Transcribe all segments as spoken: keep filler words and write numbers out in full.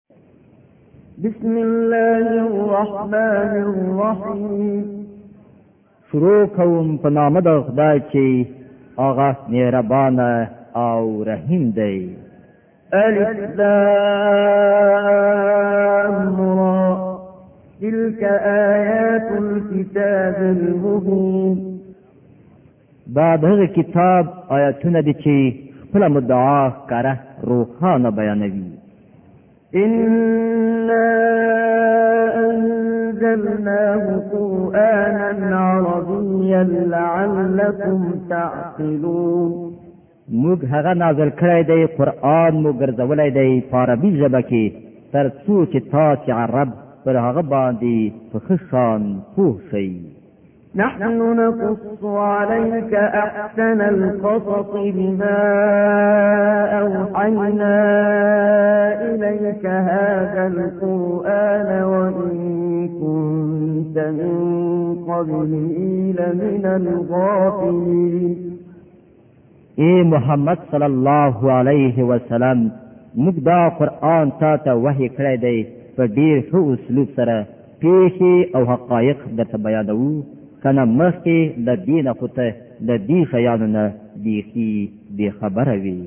بسم الله الرحمن الرحیم. شروع کوم په نام د خدای چې هغه مهربان او رحیم دی. الف لام را تلك آیات الكتاب المبین. دا دغه کتاب آیاتونه دي چې خپل مدعا ښکاره روښانه بیانوي. إنا أنزلناه قرآنا عربيا لعلكم تعقلون. موږ هغه نازل کړی دی قرآن مو ګرځولی دی په عربي ژبه کې تر څو چې تاسې عرب پر هغه باندې په ښه شان پوه شئ. نحن نقص عليك أحسن القصص بما أوحينا إليك هذا القرآن وإن كنت من قبله لمن الغافلين. اے محمد صلی الله علیه وسلم موږ دا قرآن تا ته وحی کړی دی په ډیر ښه اسلوب سره پیښې او حقایق درته بیانوو کنه مخکې د دې نه خو ته د دې شیانو نه بیخي بېخبره وي.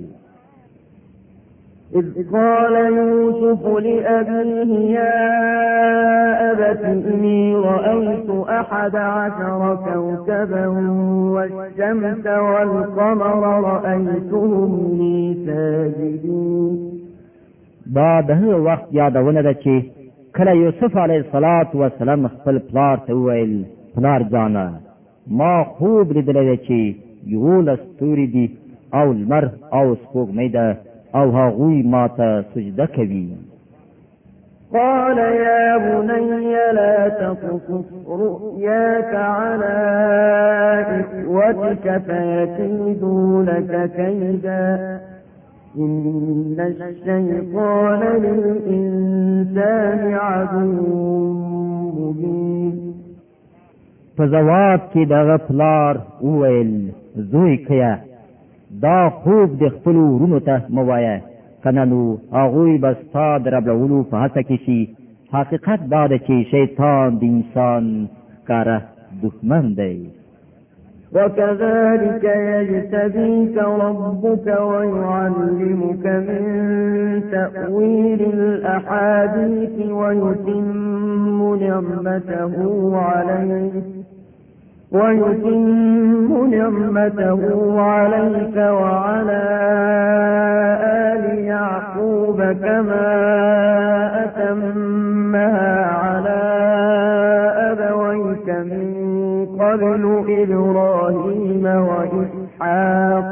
إذ قال يوسف لأبيه يا أبت إني رأيت أحد عشر كوكبا والشمس والقمر رأيتهم لي ساجدين. دا د هغه وخت یادونه ده چې کله یوسف علیه السلام خپل پلار ته وویل پلار جانه ما خوب لیدلی چې یولس ستوري دي او لمر او سپوږمۍ ده او هغوی ما ته سجده کوي. قال يا بني لا تقصص رؤياك على إخوتك فيكيدوا لك كيدا إن الشيطان للإنسان عدو مبين. په ځواب کې دغه پلار وویل زوی کیه دا خوب د خپلو ورونو ته مه وایه کنه نو هغوی به ستا د ربړولو په هڅه کې شي. حقیقت دا ده چې شیطان د انسان ښکاره دښمن دی. وكذلك يجتبيك ربك ويعلمك من تأويل الأحاديث ويتم نعمته عليك ويتم نعمته عليك وعلى آل يعقوب كما أتمها على أبويك من قبل إبراهيم وإسحاق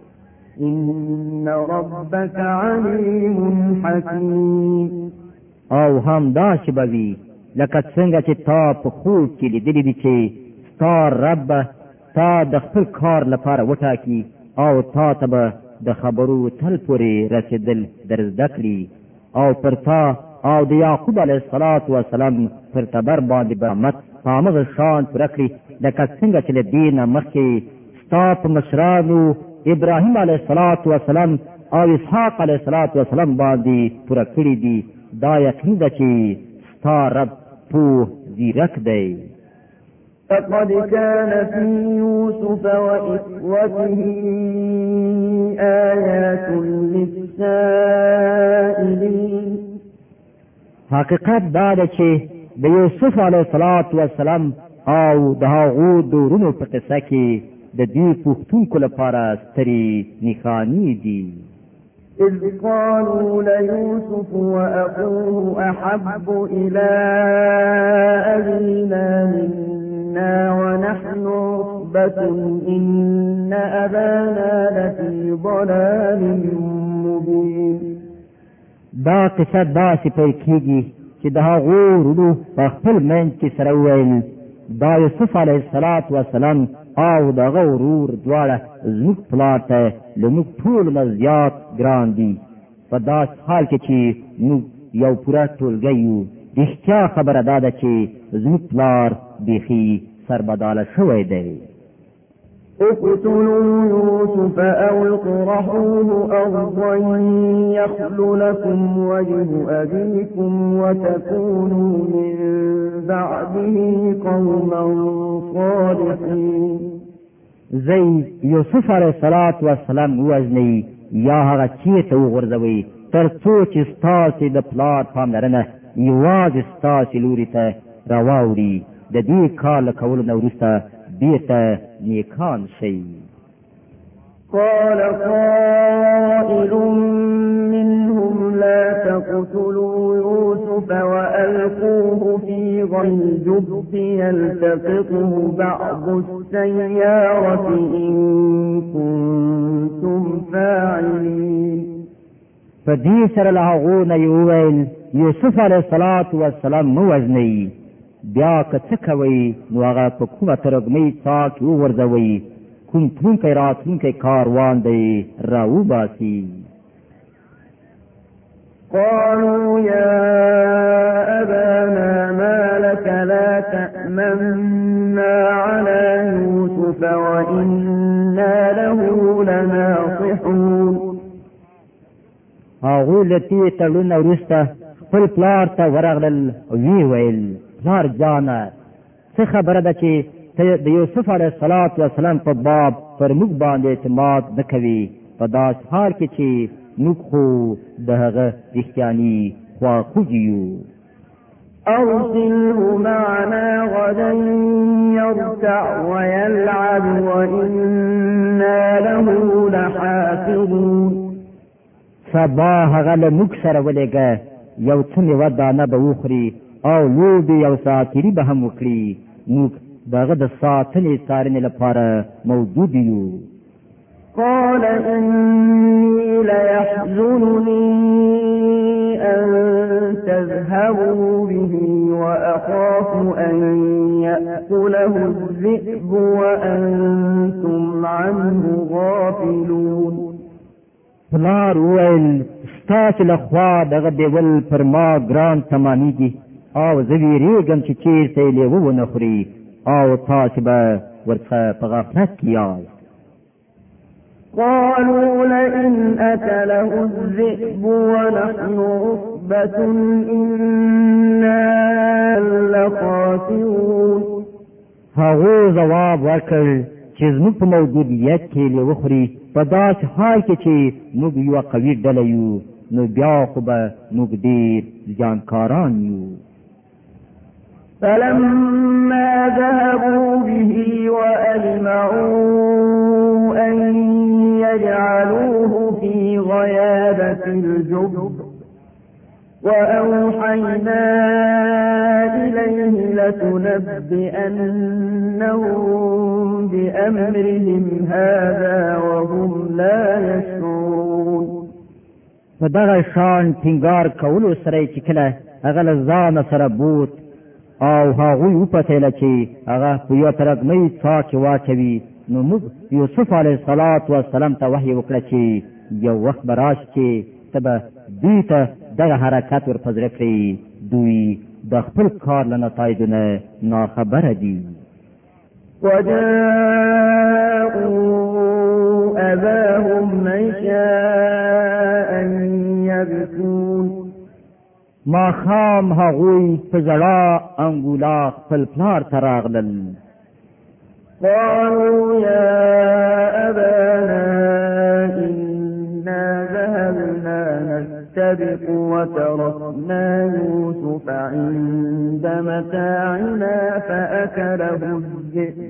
إن ربك عليم حكيم. او هم دا شبوي لکه څنګه چې تا په خوب کې لیدلي دي چې ستا رب تا د خپل کار لپاره وټاکي او تا ته به د خبرو تل پورې رسېدل در زده کړي او پر تا او د یعقوب علیه السلام پر تبر باندې به رحمت په همغه شان پوره کړي لکه څنګه چې له دې نه مخکې ستا په مشرانو ابراهیم علیه السلام او اسحاق علیه السلام باندې پوره کړي دي. دا یقین ده چې ستا رب پوه ځیرک دی. فقد كان في يوسف وإخوته آيات للسائلين. حقیقت دا ده چې د یوسف علیه السلام او د هغو د ورونو په قصه کې د دې پوښتونکو لپاره سترې نښانې دي. إذ قالوا ليوسف وأخوه أحب إلى أبينا منا ونحن عصبة إن أبانا لفي ضلال مبين. دا قصه داسې پیل کېږي چې د هغو ورونو په خپل منځ کې سره وویل دا یوسف علیه السلام او دغه ورور دواړه زموږ پلار ته له موږ ټولو نه زیات ګران دي په داسې حال کې چې موږ یو پوره ټولګی یو. رښتیا خبره دا ده چې زموږ پلار بیخي سربداله شوی دی. اقتلوا يوسف أو اطرحوه أرضا يخل لكم وجه أبيكم وتكونوا من بعده قوما صالحين. زي یوسف علیه الصلاة والسلام ووژنئ یا هغه چیرته وغورځوئ تر څو چې ستاسې د پلار پاملرنه یوازې ستاسې لوري ته راواوړي. د دې کار له کولو نه وروسته بیرته نیکان شئ. قال قائل منهم لا تقتلوا يوسف وألقوه في الجب يلتقطه بعض السيارة إن كنتم فاعلين. فدې سره له هغو نه یې وویل یوسف علیه الصلاة والسلام مه وژنئ، بیا که څه کوئ نو هغه په کومه ترږمۍ څاه کې وغورځوئ، کوم تلونکی راتلونکی کاروان دی راوباسي. قالوا يا أبانا ما لك لا تأمنا على يوسف وإنا له لناصحون. هغوی له دې تړون وروسته خپل پلار ته ورغلل، ویې ویل پلار جانه څه خبره ده چې ته د یوسف علیه الصلاة والسلام په باب پر موږ باندې اعتماد نه کوي، په داسې حال کې چې موږ خو د هغه رښتیاني خواخوږي یو. أرسله معنا غدا يرتع ويلعب وإنا له لحافظون. سبا هغه له موږ سره ولېږه، یو څه مېوه دانه به وخوري او لوبې او ساعتیري به هم وکړي، موږ د هغه د ساتنې څارنې لپاره موجود یو. قال إني ليحزنني أن تذهبوا به وأخاف أن يأكله الذئب وأنتم عنه غافلون. پلار وویل ستاسې له خوا دغه دیول پر ما ګران تمامېږي او زه ویرېږم چې چېرته یې لیوه ونه خوري او تاسې به ورڅخه په غفلت کې یاست. قالوا لئن أكله الذئب ونحن عصبة إنا لخاسرون. هغو ځواب ورکړ چې زموږ په موجودیت کې لیوه خوري، په داسې حال کې چې موږ یوه قوي ډله یو، نو بیا خو به موږ ډېر زیانکاران یو. فلما ذهبوا به وأجمعوا أن يجعلوه في غيابة الجب وأوحينا إليه لتنبئنهم بأمرهم هذا وهم لا يشعرون. په دغه شان ټینګار کولو سره چې کله هغه له ځانه سره بوت او هغوی وپتېله چې هغه په یوه ترږمۍ څاه کې واچوي، نو موږ یوسف علیه الصلاة والسلام ته وحی وکړه چې یو وخت به راشي چې ته به دوی ته دغه حرکت ور په زړه کړې، دوی د خپل کار له نتایجو نه ناخبره دي. وجاءوا أباهم عشاء يبكون. ماښام هغوی په ژړا انګولا خپل پلار ته راغلل. قالوا يا أبانا إنا ذهبنا نستبق وتركنا يوسف عند متاعنا فأكله الذئب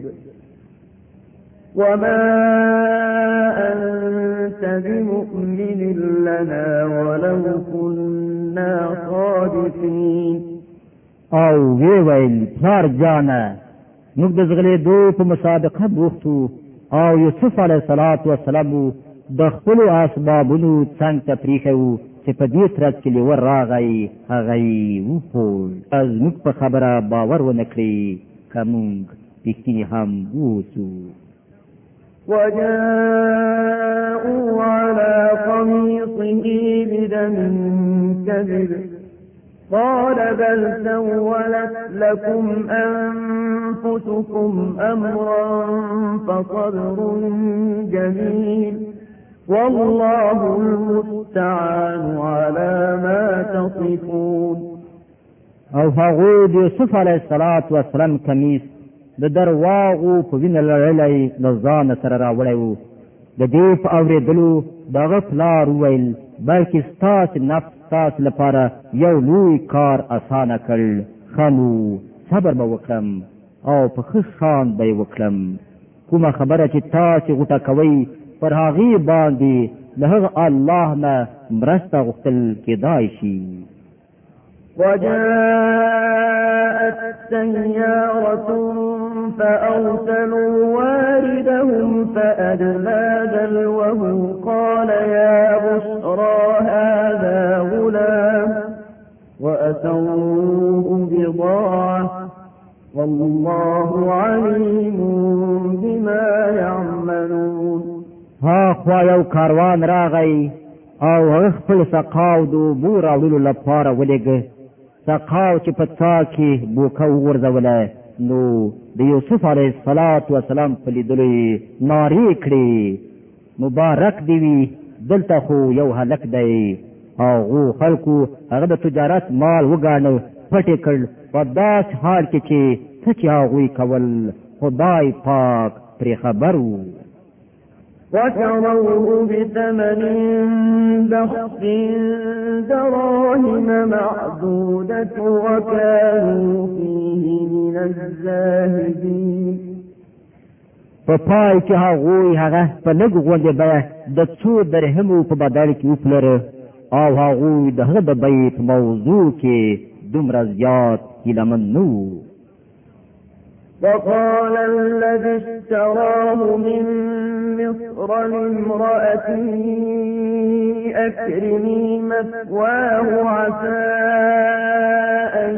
وما أنت بمؤمن لنا ولو كنا صادقين. او وی ویل پلار جانه موږ د ځغلېدو په مسابقه بوخت وو او یوسف علیه الصلاة والسلام د خپلو اسبابونو څنګ ته پریښی وو چې په دې ترڅ کې لیوه راغی، هغه یې وپوښ زموږ په خبره باور ونه کړي که موږ رښتینې هم اوسو. وجاءوا على قميصه بدم كذب قال بل سولت لكم أنفسكم أمرا فصبر جميل والله المستعان على ما تصفون. او هغوی د یوسف علیه السلام کمیس د درواغو په وینه لړلی له ځانه سره راوړی و. د دې په اورېدلو د هغه پلار وویل بلکې ستاسې نفس ستاسې لپاره یو لوی کار اسانه کړ، ښه نو صبر به وکړم او په ښه شان به یې وکړم. کومه خبره چې تاسې غوټه کوئ پر هغې باندې له هغه الله نه مرسته غوښتل کېدای شي. وجاءت سيارة فأرسلوا واردهم فأدلى دلوه قال يا بشرى هذا غلام وأسروه بضاعة والله عليم بما يعملون. ها خوا یو کاروان راغی او هغه خپل سقاو د اوبو راوړلو لپاره ولېږه. سقاو چې په څا کې بوکه وغورځوله نو د یوسف علیه السلام په لیدلو یې نارې کړې مبارک دی وي دلته خو یو هلک دی. هغو خلکو هغه د تجارت مال وګاڼه پټې کړ په داسې حال کې چې څه چې هغوی کول خدای پاک پرې خبر و. وشروه بثمن بخس دراهم معدودة وكانوا فيه من الزاهدين. په پای کې هغوی هغه په لږ غوندې بیه د څو درهمو په بدل کې وپلوره او هغوی د هغه د بیې په موضوع کې دومره زیات هیلهمن نه وو. وقال الذي اشتراه من مصر لامرأته أكرمي مثواه عسى أن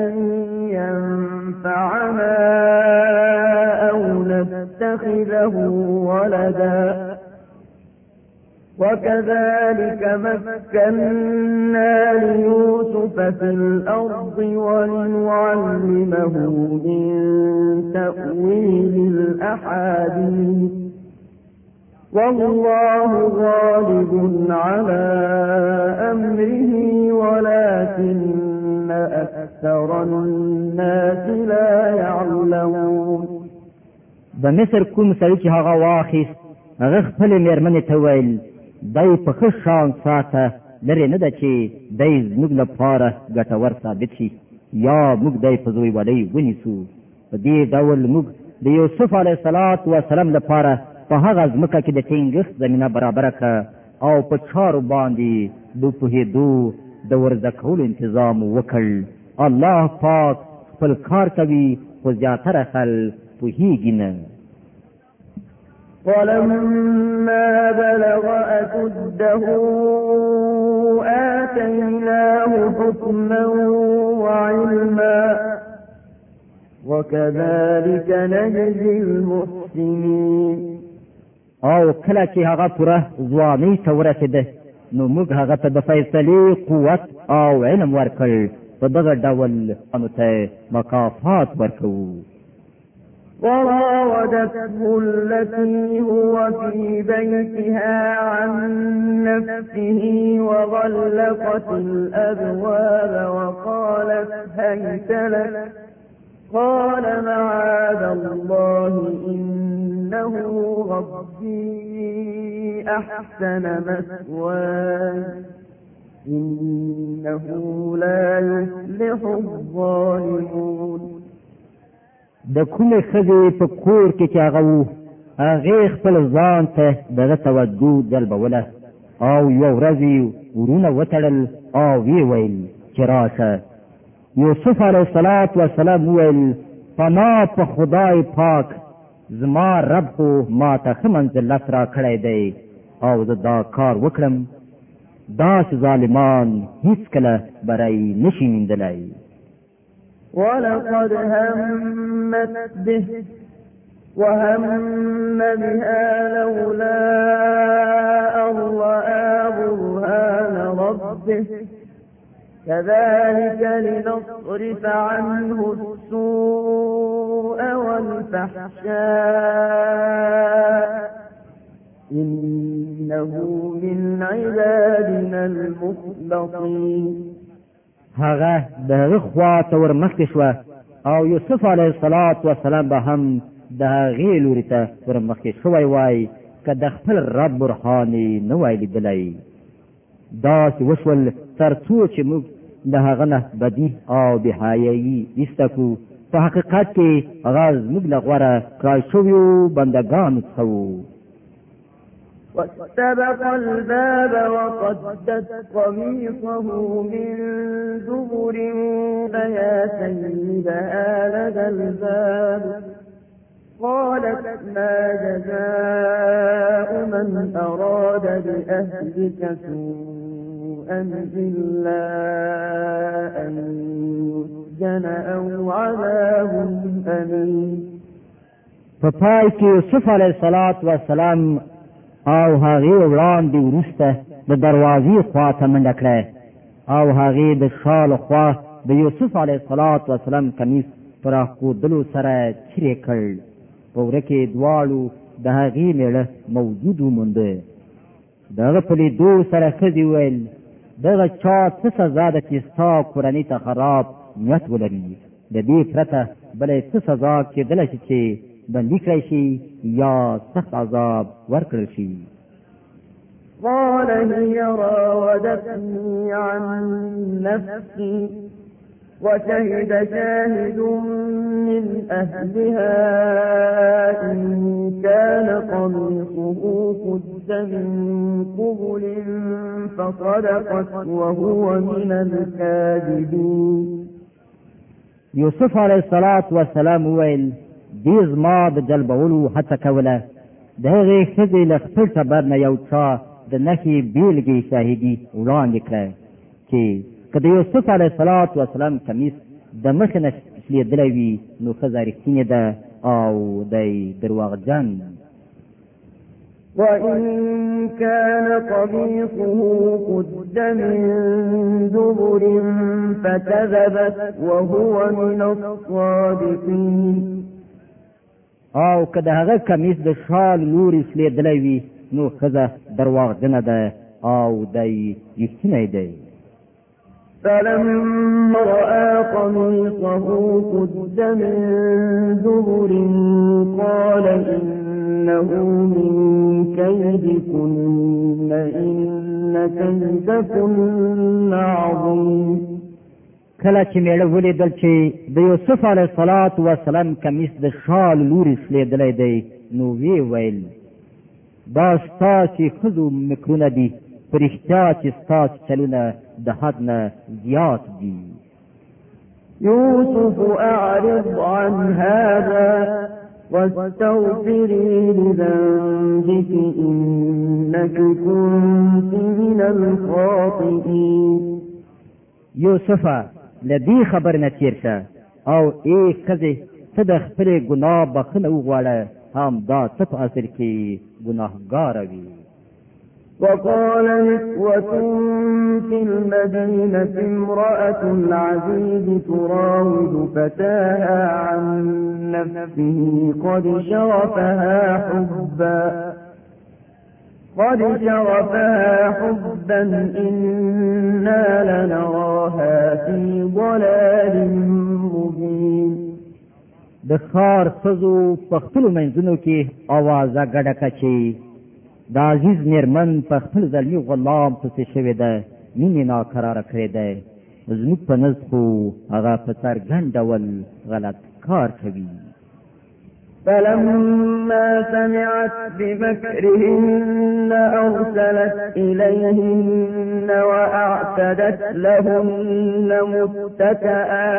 ينفعنا أو نتخذه ولدا وكذلك مكنا ليوسف في الأرض ولنعلمه من تأويل الأحاديث والله غالب على أمره ولكن أكثر الناس لا يعلمون. د مصر کوم سړي چې هغه واخیست هغه خپلې مېرمنې ته ویل دی په ښه شان ساته لرې نه ده چې دی زموږ لپاره ګټور ثابت شي یا موږ دی په زویوالۍ ونیسو. په دې ډول موږ د یوسف علیه السلام لپاره په هغه ځمکه کې د ټینګښت زمینه برابره کړه او په چارو باندې د پوهېدو د ورزده کولو انتظام وکړ. الله پاک خپل کار کوي خو زیاتره خلک پوهېږي نه. ولما بلغ أشده آتيناه حكما وعلما وكذلك نجزي المحسنين. او کله چې هغه پوره ځوانۍ ته ورسېده نو موږ هغه ته د فیصلې قوت او علم ورکړ. په دغه ډول انو ته مکافات ورکوو. وراودته التي هو في بيتها عن نفسه وغلقت الأبواب وقالت هيت لك قال معاذ الله إنه ربي أحسن مثواي إنه لا يفلح الظالمون. د کومې ښځې په کور کې چې هغه وو هغې خپل ځان ته دغه توجه جلبوله او یوه ورځ یې ورونه وتړل او ویې ویل چې راشه. یوسف علیه السلام وویل پناه په خدای پاک زما رب خو ما ته ښه منزلت را کړی دی او زه دا کار وکړم. داسې ظالمان هیڅکله بری نشي موندلی. ولقد همت به وهم بها لولا أن رأى برهان ربه كذلك لنصرف عنه السوء والفحشاء إنه من عبادنا المخلصين. هغه د هغه خوا ته ورمخکې شوه او یوسف علیه السلام به هم د هغې لوري ته ورمخکې شوی وای که د خپل رب برهان یې نه وای لیدلی. داسې وشول تر څو چې موږ د هغه نه بدي او بېحیایي ایسته کړو. په حقیقت کې هغه زموږ له غوره کړای شویو بندګانو څخه و. واستبق الباب وقدت قميصه من دبر فيا سيدها لدى الباب قالت ما جزاء من أراد بأهلك سوءا إلا أن يسجن أو عذاب أليم. په پای کې یوسف علیه السلام او هغې وړاندې وروسته د دروازې خوا ته منډه کړه او هغې د شال خوا د یوسف علیه السلام کمیس پر راښکودلو سره چیرې کړ. په وره کې دواړو د هغې میړه موجود ومونده. د هغه په لیدو سره ښځې وویل دغه چا څه سزا ده چې ستا کورنۍ ته خراب نیت ولري. د دې پرته بله څه سزا کېدلی شي چې بندي کړی شي یا سخت عذاب ورکړل شي. قال هي راودتني عن نفسي وشهد شاهد من أهلها إن كان قميصه قد من قبل فصدقت وهو من الكاذبين. یوسف علیه السلام وویل دې زما د جلبولو هڅه کوله. د هغې ښځې له خپل ټبر نه یو چا د نښې بېلګې شاهدي وړاندې کړه چې که د یوسف علیه السلام کمیس د مخې نه شلېدلی وي نو ښځه رښتینې ده او دی درواغجن. وإن كان قميصه قد من دبر فكذبت وهو من الصادقين. او که د هغه کمیس د شال لوري شلېدلی وي نو ښځه درواغجنه ده او دی رښتینی دی. فلما رأى قميصه قد من دبر قال إنه من كيدكن إن كيدكن عظيم. کله چې میړه ولیدل چې د یوسف علیه السلام کمیس د شال لوري شلېدلی دی نو ویې ویل دا ستاسې ښځو مکرونه دي، په رښتیا چې ستاسې چلونه د حد نه زیات دي. يوسف أعرض عن هذا واستغفري لذنبك إنك كنت من الخاطئين. یوسفه له دې خبر نه تېر شه او ای ښځې ته د خپلې ګناه بخښنه وغواړه، هم دا ته په اصل کې ګناهګاره وي. وقال نسوة في المدينة امرأة العزيز تراود فتاها عن نفسه قد شغفها حبا قد شغفها حبا إنا لنراها في ضلال مبين. د ښار ښځو په خپلو منځونو کې اوازه ګډه کړه چې د عزیز مېرمن په خپل زلمي غلام پسې شوې ده، مینې ناکراره کړې ده. زموږ په نزد خو هغه په څرګند ډول غلط کار کوي. فلما سمعت بمكرهن أرسلت إليهن وأعتدت لهن متكئا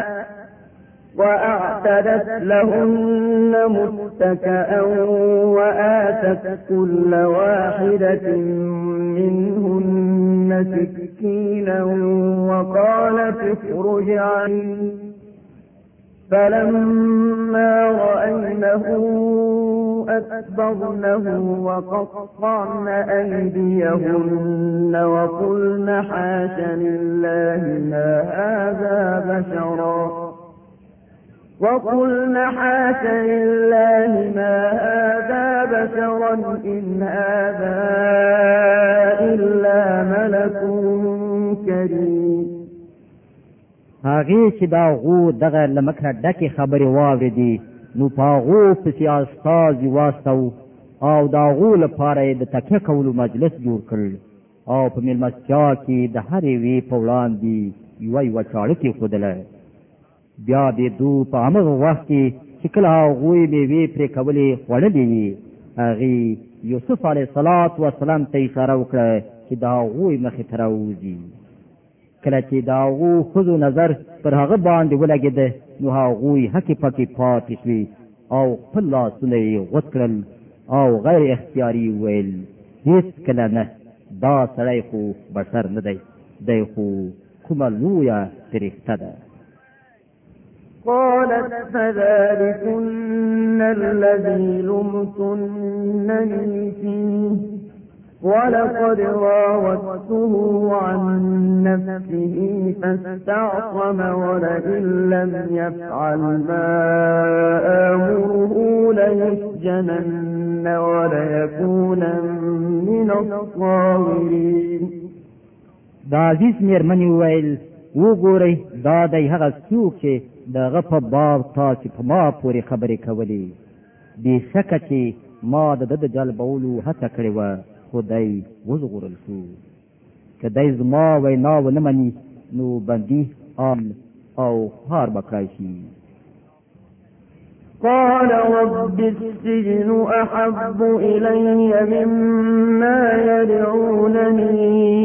وأعتدت لهن متكئا وآتت كل واحدة منهن سكينا وقالت اخرج عني. فلما رأينه أكبرنه وقطعن أيديهن وقلن حاش لله ما هذا بشرا وقلن حاش لله ما هذا بشرا إن هذا إلا ملك کریم. هغې چې دا غو دغه لمکه ډکې خبرې واورېدې نو په هغو پسې استازي واستو او د هغو لپاره یې د تکیه کولو مجلس جوړ کړ او په مېلمستیا کې د هر یوې په وړاندې یوه یوه چاړه کېښودله. بیا دې دو په همغه وخت کې چې کله هغوی مېوې پرې کولې خوړلې وي هغې یوسف علیه السلام ته اشاره وکړه چې د هغوی مخې ته راووځي. کله چې د هغو ښځو نظر پر هغه باندې ولګېده نو هغوی هکې پکې پاتې شوې او خپل لاسونه یې غوڅ کړل او غیر اختیاري وویل هېڅ کله نه، دا سړی خو بشر نه دی، دی خو کومه لویه فرښته ده. قالت فذلكن الذي لمتنني فيه ولقد راودته عن نفسه فاستعصم ولئن لم يفعل ما آمره ليسجنن وليكونا من الصاغرين. دا عزیز مېرمنې وویل وګورئ دا دی هغه څوک چې د هغه په باب تاسې په ما پورې خبرې کولې. بېشکه چې ما د ده د جلبولو هڅه کړې وه خو دی وژغورل شو. که دی زما وینا ونه مني نو بندي عام او خوار به کړای شي. قال رب السجن أحب إلي مما يدعونني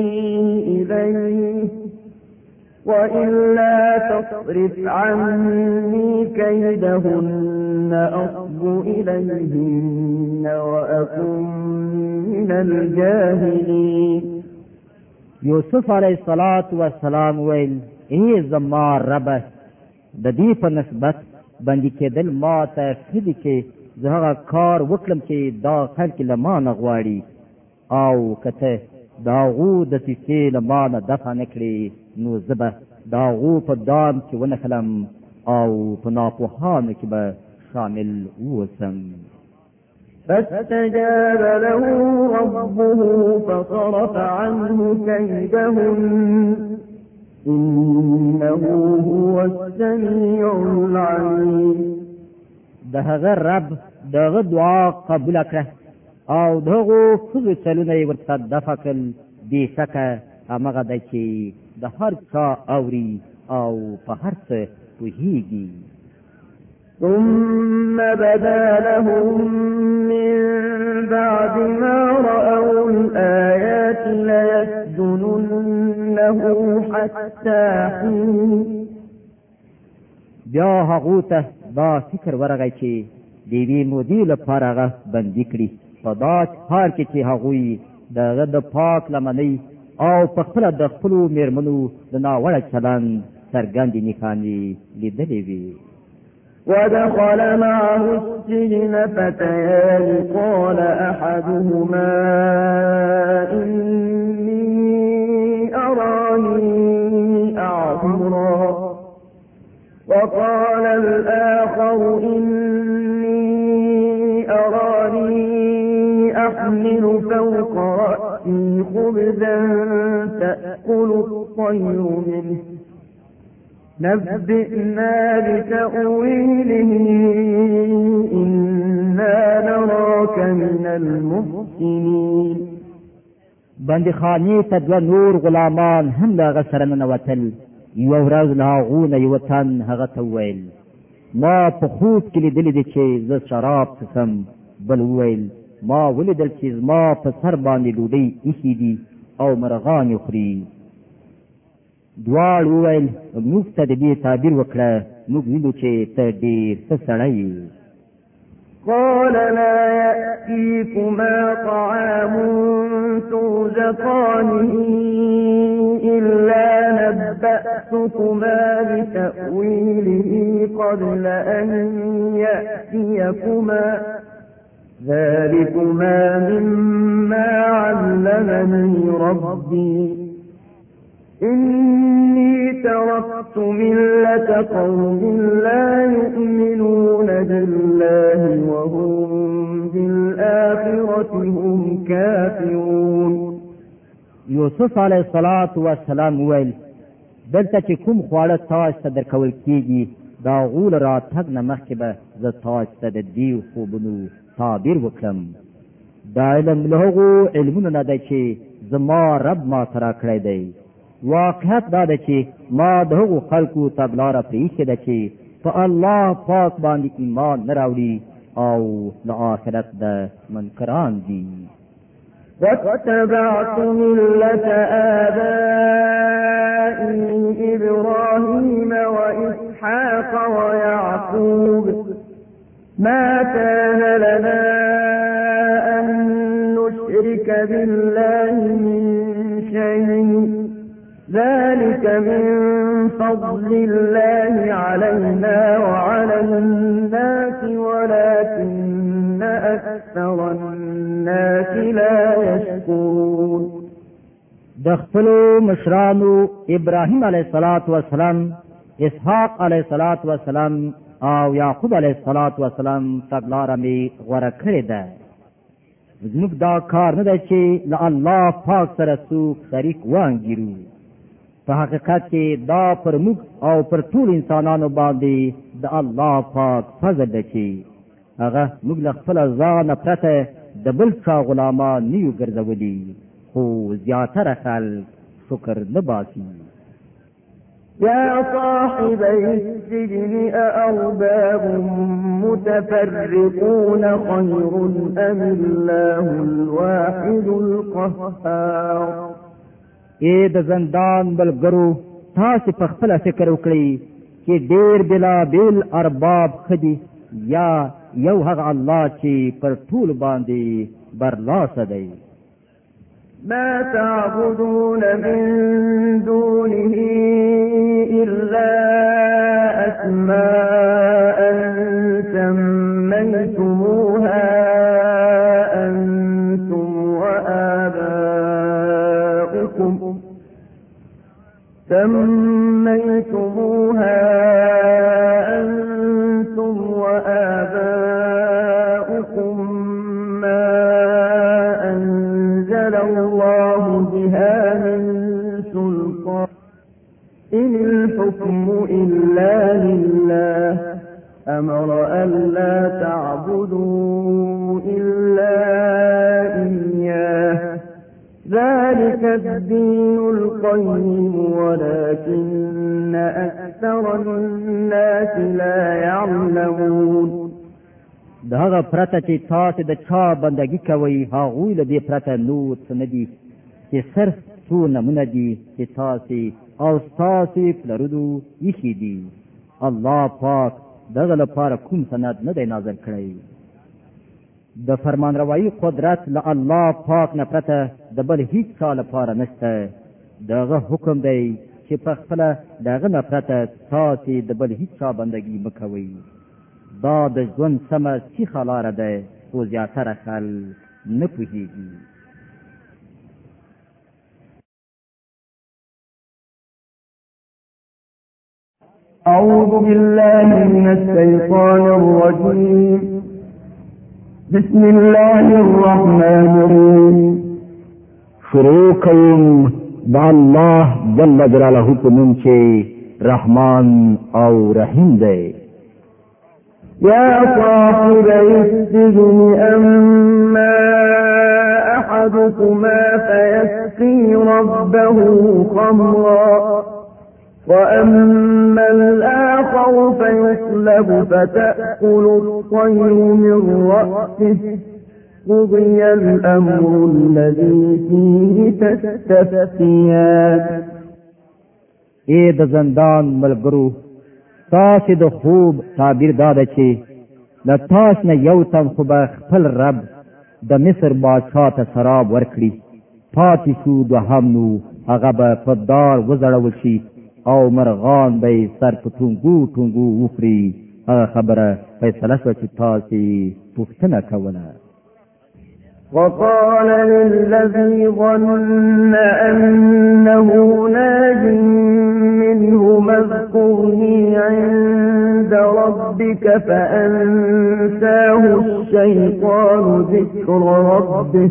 إليه وإلا تصرف عني كيدهن أصب إليهن وأكن من الجاهلين. یوسف علیه السلام ویل ای زما ربه د دې په نسبت بندي کېدل ما ته ښه دي چې زه هغه کار وکړم چې دا خلک له ما نه غواړي او که ته د هغو دسیسې له ما نه دفع نه کړې نو زه به د هغو په دام کې ونښلم او په ناپوهانو کې به شامل اوسم. فاستجاب له ربه فصرف عنه كيدهن إنه هو السميع العليم. د هغه رب دغه دعا قبول کړه او دغه ښځو چلونه یې ورته دفع کړل. بېشکه همغه دی چې د هر چا اوري او په هر څه پوهېږي. ثم بدا لهم من بعد ما رأوا الآيات ليسجننه حتى حين. بیا هغو ته دا فکر ورغی چې د یوې مودې لپاره هغه بندي کړي په داس ښار کې چې هغوی د هغه د پاک لمنۍ او په خپله د خپلو مېرمنو د ناوړه چلند څرګندې نښانې لیدلې وي. ودخل معه السجن فتيان قال أحدهما إني أراني أعصرا وقال الآخر إني أراني أحمل فوق رأسي خبزا تأكل الطير منه نبئنا بتأويله إنا نراك من المحسنين. بندخانې ته دوه نور غلامان هم له هغه سره ننوتل. یوه ورځ له هغو نه یوه تن هغه ته وویل ما په خوب کې لیدلي دي چې زه شراب څښم. بل وویل ما ولیدل چې زما په سر باندې ډوډۍ ایښي دي او مرغان یې خوري. دواړ وویل موږ ته د دې تعبیر وکړه موږ وینو چې ته ډېر ښه سړی یې. قال لا يأتيكما طعام ترزقانه إلا نبأتكما بتأويله قبل أن يأتيكما ذلكما مما علمني ربي إني تركت ملة قوم لا يؤمنون بالله وهم بالآخرة هم كافرون. یوسف علیه السلام ویل دلته چې کوم خواړه تاسو ته درکول کېږي دا غول را تګ نه مخکې به زه تاسو ته د دې خوبونو تعبیر وکړم. دا علم له هغو علمونو نه دی چې زما رب ما ته راکړی دی. واقعیت دا ده چې ما د هغو خلکو تګلاره پرېښې ده چې په الله پاک باندې ایمان نه راوړي او له آخرت د منکران دي. واتبعت ملة آبائي إبراهيم وإسحاق ويعقوب ما كان لنا أن نشرك بالله من شيء ذلك من فضل الله علينا وعلى الناس ولكن أكثر الناس لا يشكرون. د خپلو مشرانو ابراهیم علیه السلام، اسحاق علیه السلام او یعقوب علیه السلام تګلاره مې غوره کړې ده. زموږ دا کار نه دی چې له الله پاک سره څوک شریک وانګیرو. په حقیقت کې دا پر موږ او پر ټول انسانانو باندې د الله پاک فضل دی چې هغه موږ له خپل ځان پرته د بل چا غلامان نیو ګرځولي، خو زیاتره خلک شکر نه باسي. يا صاحبي السجن أأرباب متفرقون خير أم الله الواحد القهار. اے د زندان بلګرو تاسو په خپل فکر وکړئ چې ډېر بلا بیل ارباب خدي یا یو هغه الله چې پر ټول باندې برلاس دی. ما تعبدون من دونه إلا أسماء سميتموها أنتم وآباؤكم سميتموها أنتم وآباؤكم ما أنزل الله بها من سلطان إن الحكم إلا لله أمر ألا تعبدوا إلا إياه ذلك الدين القيم ولكن أكثر الناس لا يعلمون. دغه پرته چې تاسو د چا بندګي کوي هغوی له دې پرته نور څه نه دي چې صرف څو نمونه دي چې تاسو او تاسو پلرودو ایښي دي. الله پاک دغه لپاره کوم سند نه دی نازل کړی. د فرمان روایی قدرت له الله پاک نه پرته د بل هیڅ چا لپاره نشته. دغه حکم دی چې په خپله دغه نه پرته تاسو د بل هیڅ چا بندګي مه کوئ. دا د ژوند سمه سیخه لاره ده خو زیاتره خلک نه پوهېږي. أعوذ بالله من الشيطان الرجيم بسم الله الرحمن الرحيم. شروع کوم د الله جل جلاله په نوم چې رحمان او رحیم دی. يا صاحبي السجن أما أحدكما فيسقي ربه خمرا وأما الآخر فيصلب فتأكل الطير من رأسه قضي الأمر الذي فيه تستفتيان. اے د زندان ملګرو تاسو د خوب تعبیر داده چې د تاسو نه یو تن خو به خپل رب د مصر بادشاه ته سراب ورکړي، پاتې شو دوهم نو هغه به په دار وځړول شي او مرغان به سر په ټونګو ټونګو وخوري. هغه خبره فیصله شوه چې تاسو پوښتنه کوله. وقال للذي ظن أنه ناج منه اذكرني عند ربك فأنساه الشيطان ذكر ربه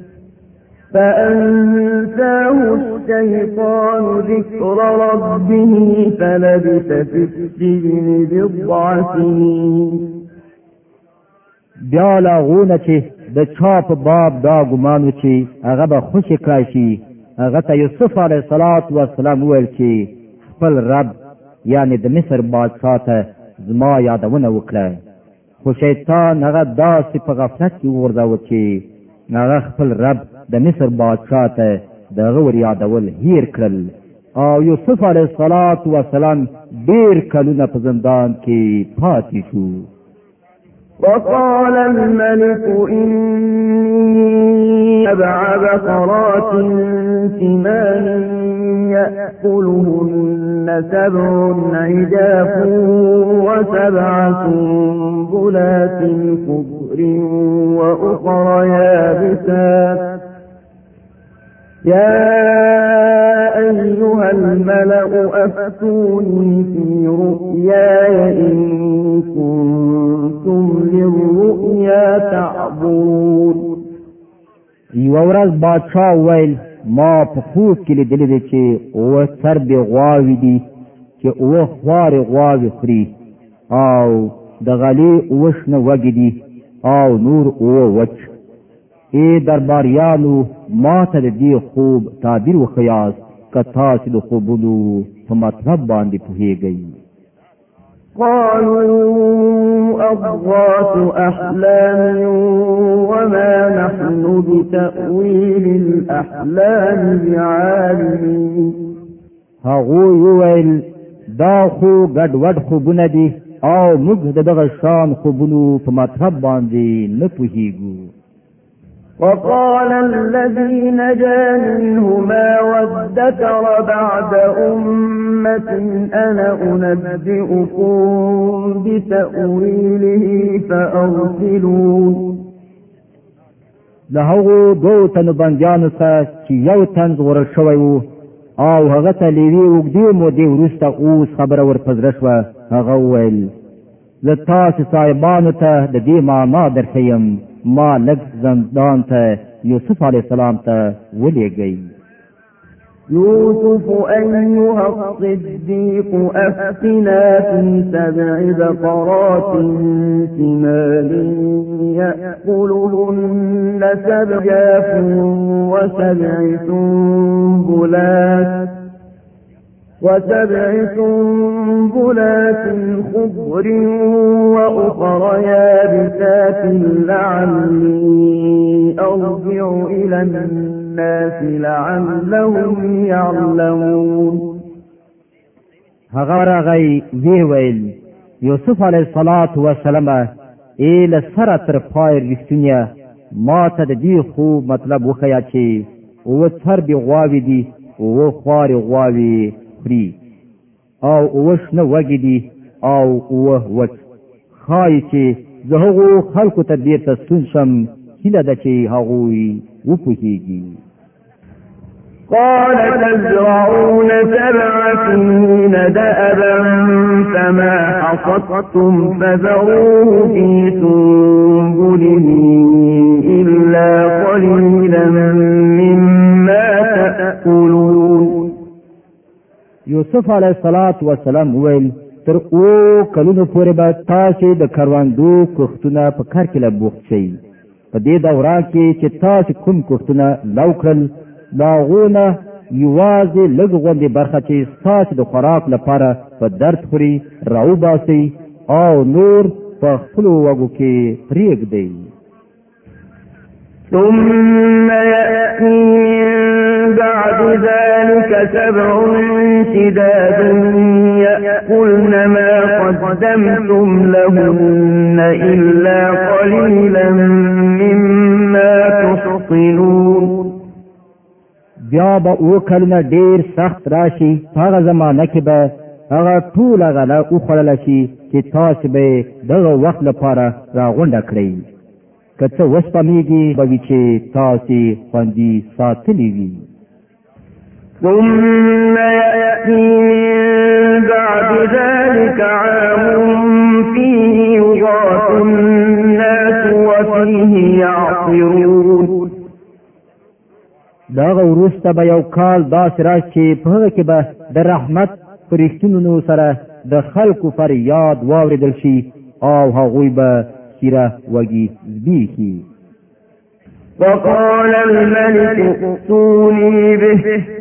فأنساه الشيطان ذكر ربه فلبث في السجن بضع سنين. بیا لاغونه چې د چا په باب دا ګمان و چې هغه به خوشي کړای شي، هغه ته یوسف علیه السلام وویل چې خپل رب یعنی د مصر بادشاه ته زما یادونه وکړه، خو شیطان هغه داسې په غفلت کې وغورځاوه چې هغه خپل رب د مصر بادشاه ته دغه ور یادول هیر کړل، او یوسف علیه السلام ډېر کلونه په زندان کې پاتې شو. وقال الملك إني أبع بقرات ثمان يأكلهن سبع عجاف وسبع سنبلات خضر وأخر يابسات يا أيها الملأ أفتوني في رؤياي إن كنتم للرؤيا تعبرون. یو ورځ بادشاہ ویل ما په خوب کې لیدلې دي چې اوه سربې غواوې دي چې اوه خوارې غواوې خوري او د غلې اوه شنه وږې دي او نور اوه وچ. ای درباریانو ما ته د دې خوب تعبیر وښیاست که تاسې د خوبونو په مطلب باندې پوهېږئ. قالوا أضغاث أحلام وما نحن بتأويل الأحلام بعالمين. هغوی وویل دا خو ګډ وډ خوبونه دي او موږ د دغه شان خوبونو په مطلب باندې نه پوهېږو. وقال الذي نجا منهما وادكر بعد أمة أنا أنبئكم بتأويله فأرسلون. له هغو دو تنو بندیانو ته چې یو تن ژغورل شوی و او هغه ته له یوې اوږدې مودې وروسته اوس خبره ورپزړه شوه. هغه وویل زه تاسې صاحبانو ته د دې معنا درښیم، ما لږ زندان ته یوسف علیه السلام ته ولېږئ. يوسف أيها الصديق أفتنا في سبع بقرات ثمان يأكلهن سبع جاف وسبع سنبلات وسبع سنبلات خضر وأخر يابسات لعلي أرجع إلى الناس لعلهم يعلمون. هغه راغی وی ویل یوسف علیه السلام ای له سره تر پای رښتینیا ما ته د دې خوب مطلب وښیه چې اوه څربې غواوې دي، اوه خوارې غواوې خوري او اوه شنه وږې دي او اوه وچ. ښایي چې زه هغو خلکو ته بیرته ستون شم، هیله ده چې هغوی وپوهېږي. قال تزرعون سبع سنين دأبا فما حصدتم فذروه في سنبله إلا قليلا مما تأكلون. یوسف علیه السلام ویل تر او کلونو پورې به تاسې د کروندو کښتونه په کار کې بوخت شئ. په دې دوره کې چې تاسې کوم کښتونه لو کړل د هغو نه یوازې لږ غوندې برخه چې ستاسې د خوراک لپاره په درد خوري راوباسئ او نور په خپلو وږو کې پرېږدئ. ثم يأتي بعد ذلك سبع شداد يأكلن ما قدمتم لهن إلا قليلا مما تحصنون. بیا به اوه کلونه ډېر سخت راشي، هغه زمانه کې به هغه ټوله غله وخوړله شي چې تاسې به دغه وخت لپاره راغونډه کړئ. که څه وسپمیږي به وي چې تاسې خوندي ساتلي وي. ثم يأتي من بعد ذلك عام فيه يغاث الناس وفيه يعصرون. داغه وروسته به یو کال داسې راشي چې په هغه کې به د رحمت په رښتینونو سره د خلکو فریاد واورېدل شي او هغوی به سیره وږي زبېښي. وقال الملك ائتوني به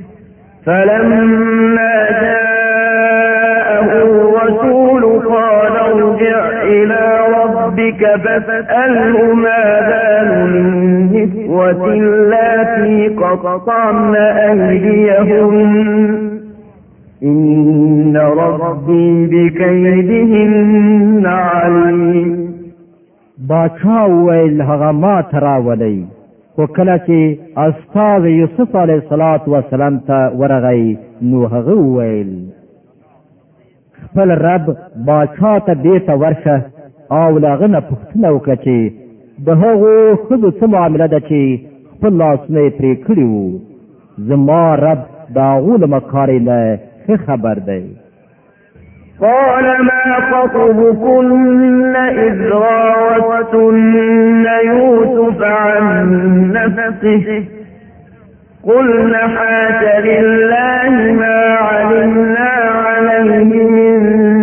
فلما جاءه الرسول قال ارجع إلى ربك فاسأله ما بال النسوة اللاتي قطعن أيديهن إن ربي بكيدهن عليم. باچا ویل هغه ما تراولی خو کله چې استاد یوسف علیه السلام ته ورغی نو هغه ویل خپل رب باچا ته بیرته ورشه او له هغه نه پوښتنه وکړه چې د هغو ښځو څه معامله ده چې خپل لاسونه یې پرې کړي وو. زما رب د هغو له مکارې نه ښه خبر دی. قال ما خطبكن إذ راوتن يوسف عن نفسه قلن حاش لله ما علمنا عليه من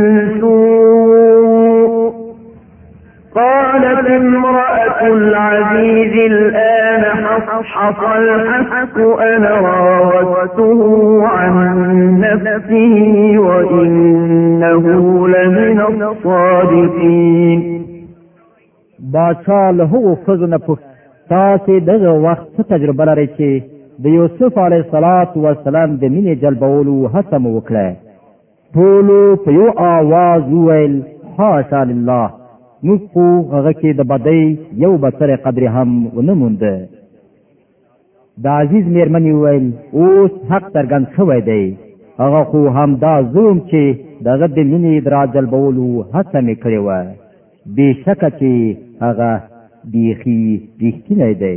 سوء. قالت امرأة العزيز الآن حصحص الحق أنا راودته عن نفسه وإنه لمن الصادقين. باچا له هغو ښځو نه پوښتنه تاسې دغه وخت څه تجربه لرئ چې د یوسف علیه السلام د مینې جلبولو هڅه مو وکړه. ټولو په یو آواز وویل حاشا لله، موږ خو هغه کې د بدۍ یو بڅری قدر هم ونه مونده. د عزیز میرمنې وویل اوس حق څرګند شوی دی، هغه خو همدا زوم چې دغه د مینې د راجلبولو هڅه مې کړې وه، بېشکه چې هغه بیخي رښتینی دی.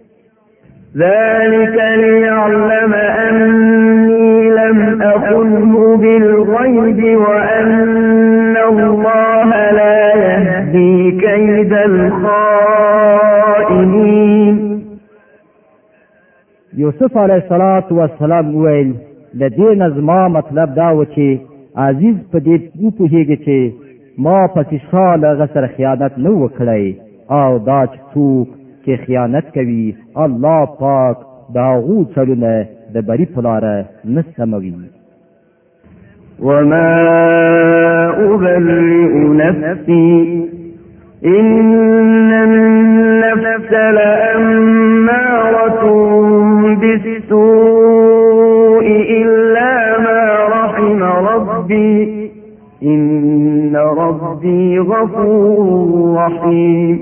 ذلك ليعلم أني لم أخنه بالغيب وأن الله لا يهدي كيد الخائنين. یوسف علیه السلام ویل د دې نظما مطلب دا و چې عزیز په دې پوهیږي چې ما پسې شا له هغه سره خیانت نه وکړی او دا چې څوک چې خیانت کوي الله پاک د هغو چلونه د بري په لاره نه سموي. وما أبرئ نفسي إن النفس لأمارة بالسوء إلا ما رحم ربي إن ربي غفور رحيم.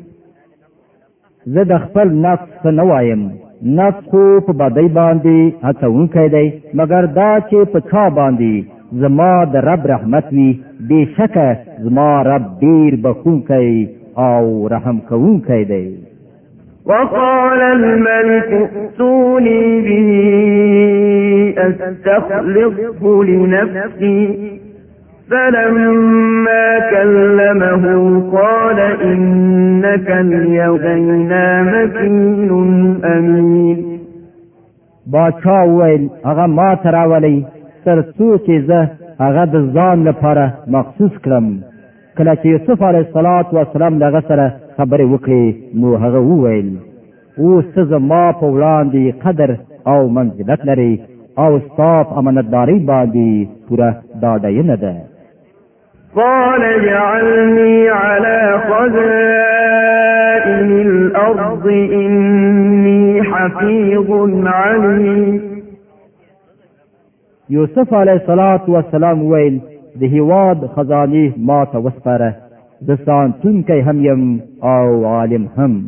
زه د خپل نفس نه وایم، نفس خو په بدۍ باندې هڅونکی دی، مګر دا چې په چا باندې زما د رب رحمت وي، بېشکه زما رب ډېر بخښونکی او رحم کوونکی دی. وقال الملك ائتوني به أستخلصه لنفسي فلما كلمه قال إنك لدينا مكين أمين. باچا ویل هغه ما تراولی تر څو چې زه هغه د ځان لپاره مخصوص کړم. کله چې یوسف علیه السلام دغه سره خبرې وکړې نو هغه وویل اوس ته زما په وړاندې قدر او منزلت لري او ستا په امانتدارۍ باندې پوره ډاډینه ده. قال اجعلني على خزائن الأرض إني حفيظ عليم. یوسف علیه السلام ویل د هیواد خزانې ما ته وسپاره، د ساتونکی هم یم او عالم هم.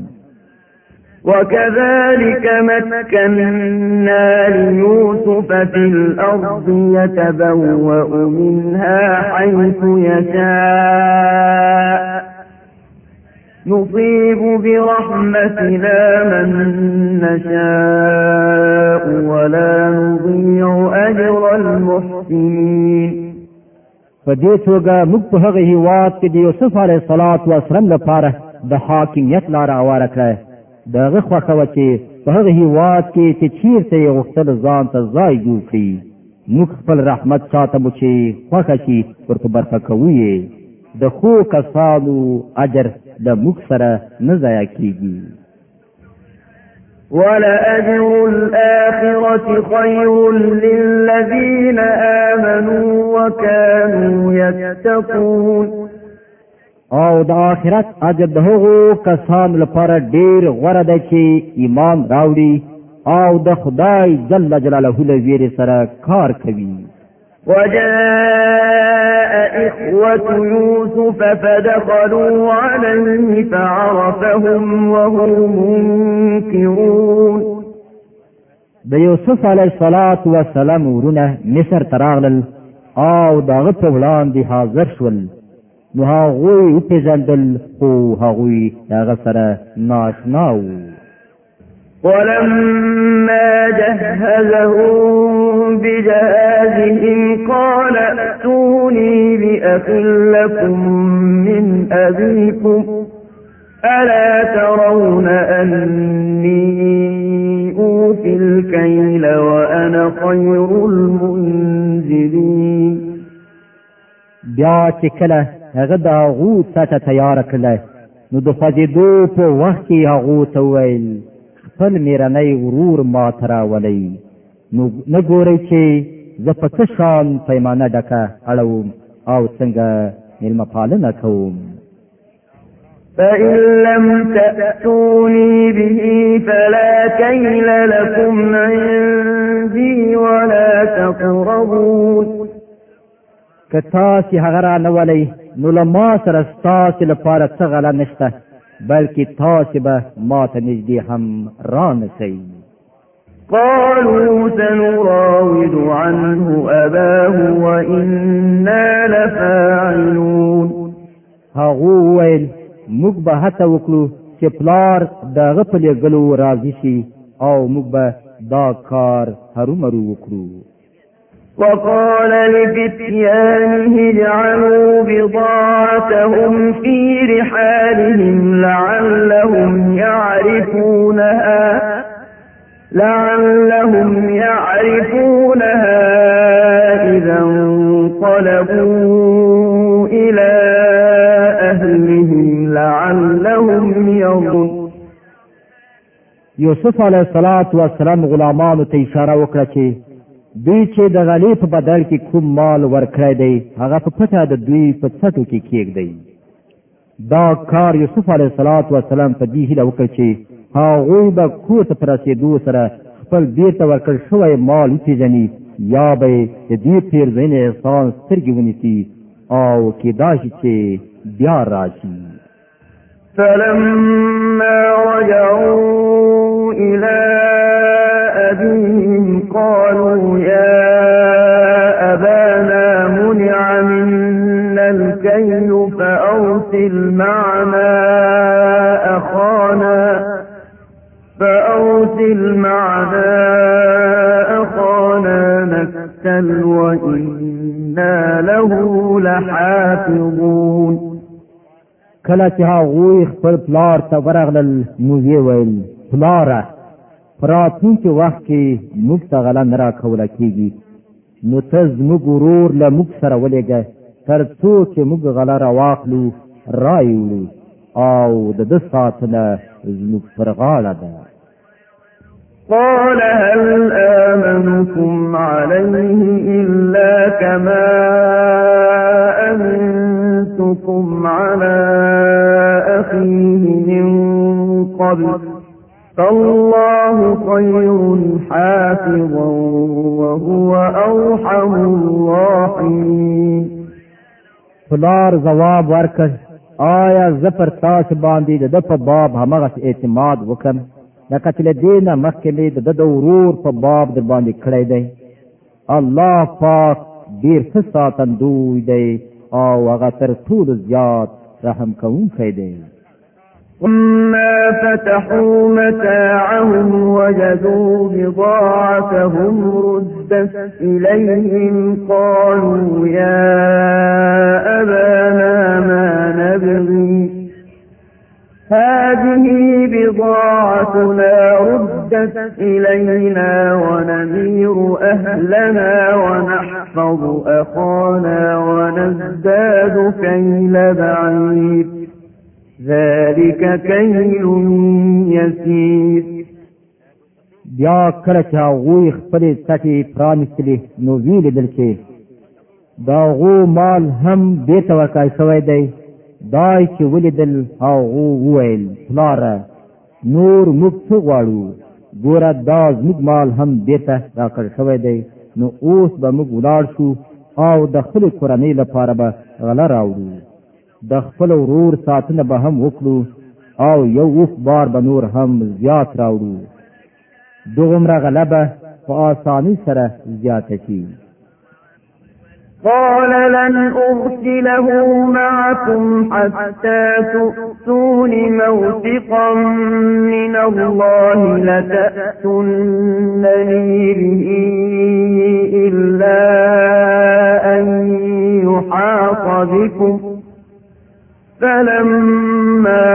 وكذلك مكنا ليوسف في الأرض يتبوأ منها حيث يشاء نصيب برحمتنا من نشاء ولا نضيع أجر المحسنين. په دې توګه موږ په هغه هیواد کې د یوسف علیه السلام لپاره د حاکمیت لاره هواره کړه. د هغه خوښه وه چې په هغه هیواد کې چې چیرته یې غوښتل ځان ته ځای جوړ کړي. موږ خپل رحمت چاته مو چې خوښه شي ورته برخه کوو یې. د ښو کسانو اجر د موږ سره نه ضایع کېږي. ولأجر الآخرة خير للذين آمنوا وكانوا يتقون. او د آخرت اجر د هغو کسانو لپاره ډیر غوره دی چې ایمان راوړي او د خدای جل جلاله له ویرې سره کار کوي. وجاء إخوة يوسف فدخلوا عليه فعرفهم وهم منكرون. د یوسف علیه السلام ورونه مصر ته راغلل او د هغه په وړاندې حاضر شول. نو هغوی وپېژندل خو هغوی د هغه سره نااشنا وو. ولما جهزهم بجهازهم قال ائتوني بأخ لكم من أبيكم ألا ترون أني أوفي الكيل وأنا خير المنزلين. بیا چې کله هغه د هغو څټه تیاره کړله نو د خوځېدو په وخت کې هغو ته وویل خپل میرنی ورور ما ته راولئ. نو نه ګورئ چې زه په څه شان پیمانه ډکه اړوم او څنګه میلمه پالنه کوم. فإن لم تأتوني به فلا كيل لكم عندي ولا تقربون. که تاسې هغه را نه ولئ نو له ما سره ستاسې لپاره څه غله نشته بلکې تاسې به ما ته نږدې هم را نسئ. قالوا سنراود عنه أباه وإنا لفاعلون. هغو وویل موږ به هڅه وکړو چې پلار د هغه په لېږلو راضي شي او موږ به دا کار هرومرو وکړو. وقال لفتيانه اجعلوا بضاعتهم في رحالهم لعلهم يعرفونها لعلهم يعرفونها إذا انقلبوا إلى أهلهم لعلهم يرجعون. یوسف علیه السلام غلامانو ته اشاره وکړه چې دوی چې د غلې په بدل کې کوم مال ورکړی دی هغه په پټه د دوی په څټو کې کېږدئ. دا کار یوسف علیه السلام په دې هیله وکړ چې هغوی به کور ته په رسېدو سره خپل بېرته ورکړل شوی مال وپېژني یا به د دې پیرزوینې احسان سترګې ونیسي او کېدای شي چې بیا راشي. فلما رجعوا إلى أبيهم قالوا يا أبانا منع منا الكيل فأرسل معنا أخانا فأرسل معنا أخانا نكتل وإنا له لحافظون. کله چې هغوی خپل پلار ته ورغلل نو ویې ویل پلاره په راتلونکي وخت کې موږ ته غله نه راکوله کېږي نو ته زموږ ورور له موږ سره ولېږه تر څو چې موږ غله راواخلو رایې وړو او د ده ساتنه زموږ پر غاړه ده. قال هل آمنكم عليه إلا كما أمنتكم على أخيه من قبل فالله خير حافظا وهو أرحم الراحمين. پلار جواب ورکړ آیا زه پر تاسو باندې د ده په باب همغسې اعتماد وکړم لکه چې له دې نه مخکې مې د ده د ورور په باب در باندې کړی دی. الله پاک ډېر ښه ساتندوی دی او هغه تر ټولو زیات رحم کوونکی دی. وَلَمَّا فَتَحُوا مَتَاعَهُمْ وَجَدُوا بِضَاعَتَهُمْ رُدَّتْ إِلَيْهِمْ قَالُوا يَا أَبَانَا مَا نَبْغِي هَٰذِهِ بِضَاعَتُنَا رُدَّتْ إِلَيْنَا وَنَمِيرُ أَهْلَنَا وَنَحْفَظُ أَخَانَا وَنَزْدَادُ كَيْلَ بَعِيرٍ ذَلِكَ كَيْلٌ يَسِيرٌ. بیا کله چې هغوی خپلې څټې پرانیستلې نو ویې لیدل چې د هغو مال هم بېرته ورکړل شوی دی. دا چې ولیدل هغو وویل پلاره نور موږ څه غواړو، ګوره دا زموږ مال هم بېرته راکړل شوی دی، نو اوس به موږ ولاړ شو او د خپلې کورنۍ لپاره به غله راوړو، د خپل ورور ساتنه به هم وکړو او یو اوف بار به نور هم زیات راوړو. دغومره غله به په آساني سره زیاته شي. قال لن أرسله معكم حتى تؤتون موثقا من الله لتأتونني به إلا أن يحاط بكم فلما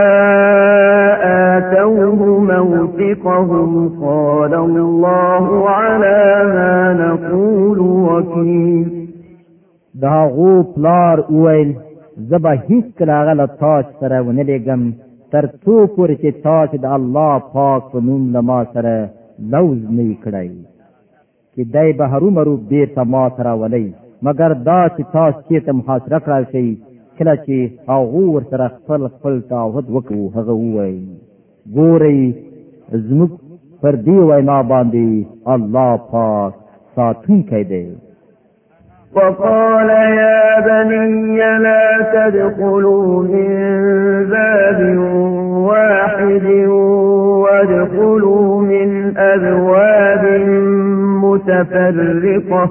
آتوه موثقهم قال الله على ما نقول وكيل. دا غو پلار اویل زبا هیڅ کله هغه له تاج سره ونه لېږم تر څو پورې چې تاسو د الله پاک په نوم له ما سره لوز نه یې کړی چې دی به هرومرو بېرته ما سره راولئ، مګر دا چې تاسو چېرته محاصره کړای شئ. کله چې هغو ورسره خپل خپل تعهد وکړو هغه وویل ګورئ زموږ پر دې وینا باندې الله پاک ساتونکی دی. وقال يا بني لا تدخلوا من باب واحد وادخلوا من أبواب متفرقة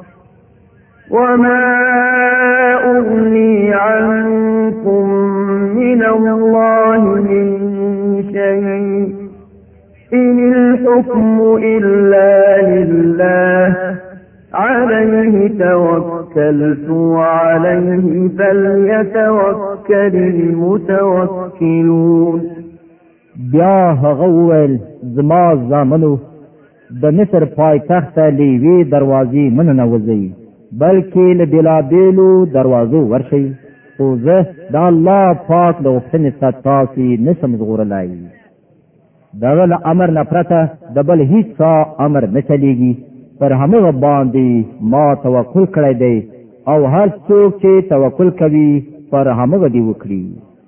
وما أغني عنكم من الله من شيء إن الحكم إلا لله عليه توكلت وعليه فليتوكل المتوكلون. بیا هغه وویل زما زامنو د مصر پایتخت لیوی دروازې مننه وځي بلکې له بېلابېلو دروازو ورشئ، خو زه د الله پاک د غوښتنې څخه تاسې نشم ژغورلی. دغه له امر نه پرته د بل هېڅ څه امر نه چلېږي. پر همغه باندې ما توکل کړی دی او هر څوک چې توکل کوي پر همغه دی وکړي.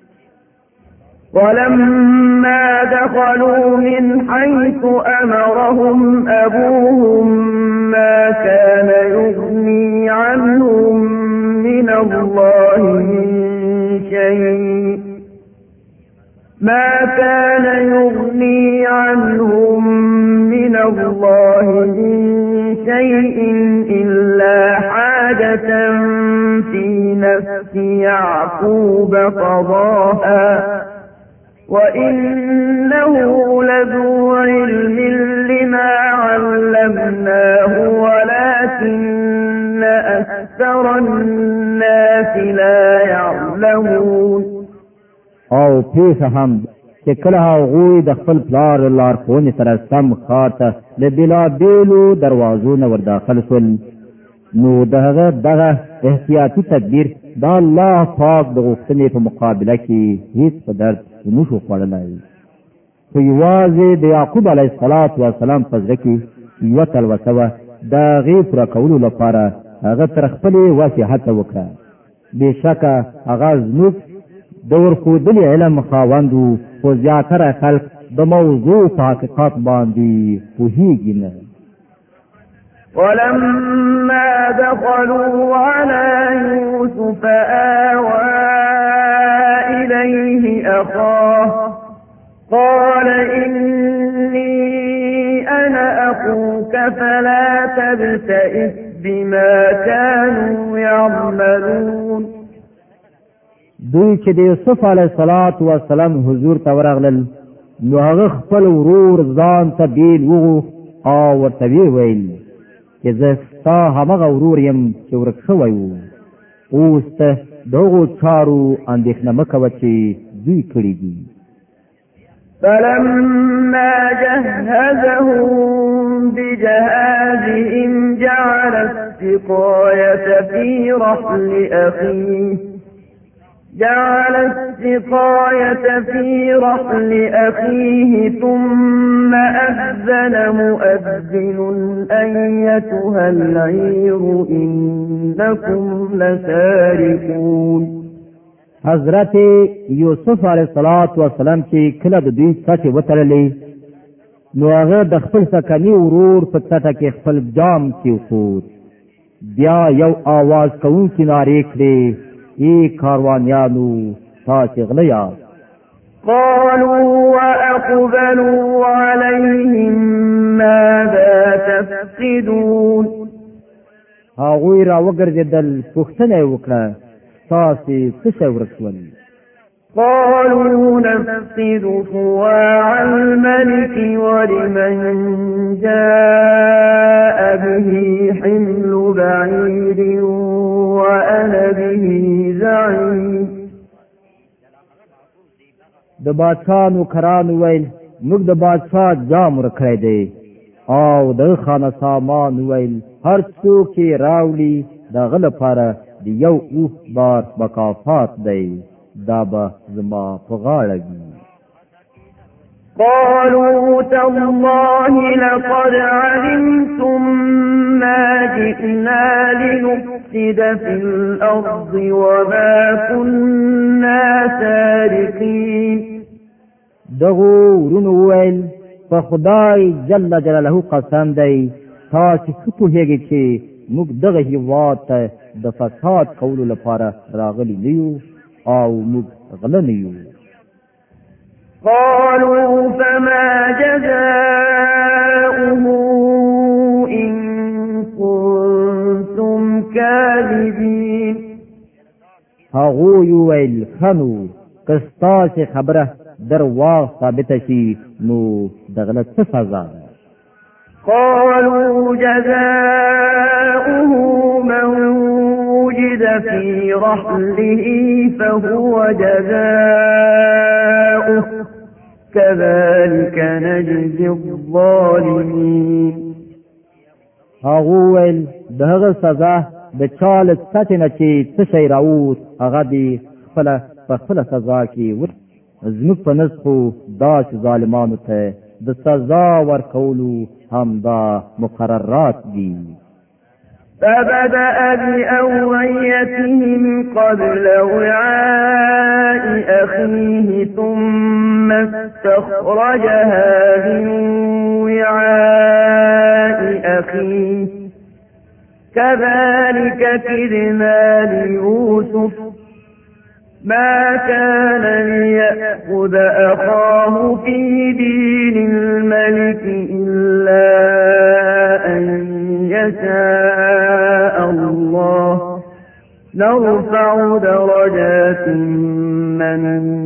ولما دخلوا من حيث أمرهم أبوهم ما كان يغني عنهم من الله من شيء ما كان يغني عنهم من الله من شيء إلا حاجة في نفس يعقوب قضاها وإنه لذو علم لما علمناه ولكن أكثر الناس لا يعلمون. او پیسه هم چې کله هغوی د خپل پلار لارښوونې سره سم ښار ته له بېلابېلو دروازو نه ورداخل شول، نو د هغه دغه احتیاطي تدبیر د الله پاک د غوښتنې په مقابله کې هیڅ په درد نه شو خوړلی. خو یوازې د یعقوب علیه السلام په زړه کې یوه تلوسه وه، د هغې پوره کولو لپاره هغه تر خپلې وسې هڅه وکړه. بېشکه هغه زموږ د ورښودلي علم خاوند و، خو زیاتره خلک د موضوع په حقیقت باندې پوهېږي نه. ولما دخلوا على يوسف آوى إليه أخاه قال إني أنا أخوك فلا تبتئس بما كانوا يعملون. دوی چې د یوسف علیه السلام حضور ته ورغلل نو هغه خپل ورور ځان ته بیل وغو او ورته ویل چې زه ستا همغه ورور یم چې ورک شوی و اوس ته دغو چارو اندېښنه مه کوه چې دوی کړي دي. فلما جهزهم بجهازهم جعل السقاية في رحل أخيه جعل السقاية في رحل أخيه ثم أذن مؤذن أيتها العير إنكم لسارقون. حضرت یوسف علیه السلام چې کله د دوی څټې وتړلې نو هغه د خپل سکني ورور په څټه کې خپل جام کېښود. بیا یو آواز کوونکي نارې کړې ای کاروانیانو تاسې غله یاست. قالوا وأقبلوا عليهم ماذا تفقدون. هغوی را وګرځېدل پوښتنه یې وکړه تاسې څه شی ورک شول؟ قالوا نفقد صواع الملك ولمن جاء به حمل بعير وأنا به زعيم. د بادشاہ نوکرانو ویل موږ د بادشاہ جام ورکړی دی او د خانه سامان ویل هر څوک یې راوړي د هغه لپاره د یو اوښ بار مکافات دی دا به زما په غاړه وي. قالوا تالله لقد علمتم ما جئنا لنفسد في الأرض وما كنا سارقين. دغو ورونو ویل په خدای جل جلاله قسم دی تاسې ښه پوهېږئ چې موږ دغه هېواد ته د فساد کولو لپاره راغلي نه یو او موږ غله نه یو. قالوا فما جزاؤه إن كنتم كاذبين. هغوی ویل ښه نو که ستاسې خبره درواغ ثابته شي نو د غله څه سزا ده؟ قالوا جزاؤه من وجد في رحله فهو جزاؤه كذلك نجزي الظالمين. هغه ویل دغه سزا د چاله ستنه چې څه شي راووت هغه دی خپل په خپل سزا کې ور زموږ په نسخو داس ظالمانو ته د سزا ورکولو هم دا مقررات دي. فبدأ بأوعيتهم قبل وعاء أخيه ثم استخرجها من وعاء أخيه كذلك كدنا ليوسف ما كان ليأخذ أخاه في دين الملك إلا أن يشاء الله نرفع درجات من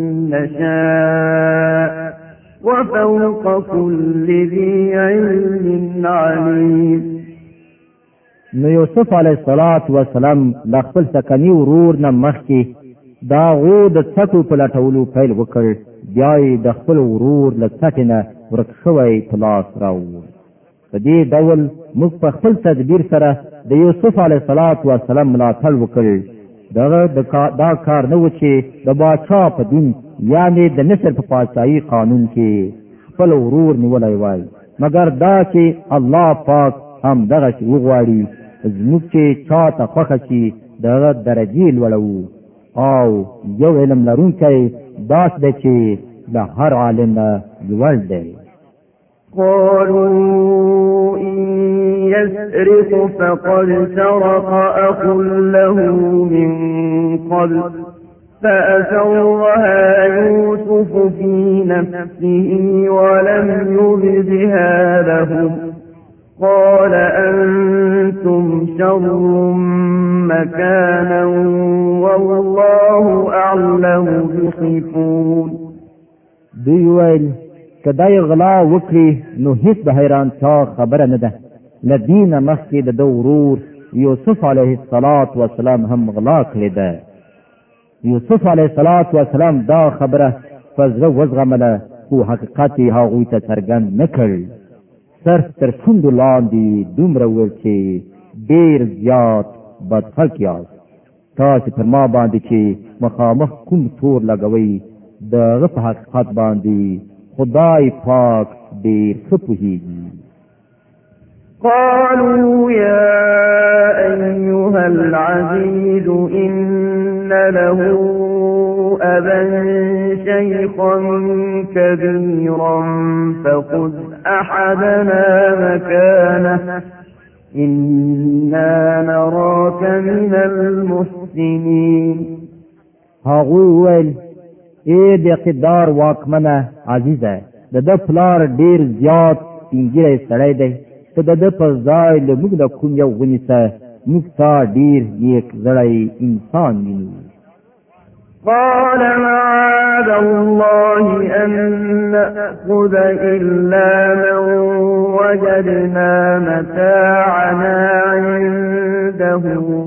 نشاء وفوق كل ذي علم عليم. نو یوسف علیه السلام د خپل سکني ورور نه مخکې دا غو د څټو په لټولو پیل وکړ بیا یې د خپل ورور له څټې نه ورک شوی په لاس راووړ. په دې ډول موږ په خپل تدبیر سره د یوسف علیه السلام ملاتړ وکړ. دغه دا کار نه و چې د باچا په دین یعنې د مصر په پاچایي قانون کې خپل ورور نیولی وای مګر دا چې الله پاک هم دغسې وغواړي زموږ چې چا ته خوښه شي دغه درجې لوړوو او یو علم لرونکی داس دی چې د هر عالم نه لوړ دی. قالوا إن يسرق فقد سرق أخ له من قبل فأسرها يوسف في نفسه ولم يبدها لهم قال أنتم شر مكانا والله أعلم دوی ویل که دای غلا وکړي نو هیڅ د حیرانتیا خبره نه ده. له دینه مخکې د ده ورور یوسف علیه السلام هم غلا کړې ده. یوسف علیه السلام دا خبره په زړه وزغمله، خو حقیقت یې هغوی ته څرګند نه کړ. صرف تر شونډو لاندې دومره وویل چې ډېر زیات بدخلق یاست. تاسې پر ما باندې چې مخامخ کوم تور لګوئ د هغه په حقیقت باندې خدای پاک ډېر ښه پوهېږي. قالوا يا أيها العزيز إن له أبا شيخا كبيرا فخذ أحدنا مكانه إنا نراك من المحسنين. هغوی ویل ای د اقتدار واکمنه عزیزه، د ده پلار ډېر زیات سپینږیری سړی دی، ته د ده پر ځای له موږ نه کوم یو ونیسه، موږ ستا ډېر نیک زړی انسان وینو. قال معاذ الله أن نأخذ إلا من وجدنا متاعنا عنده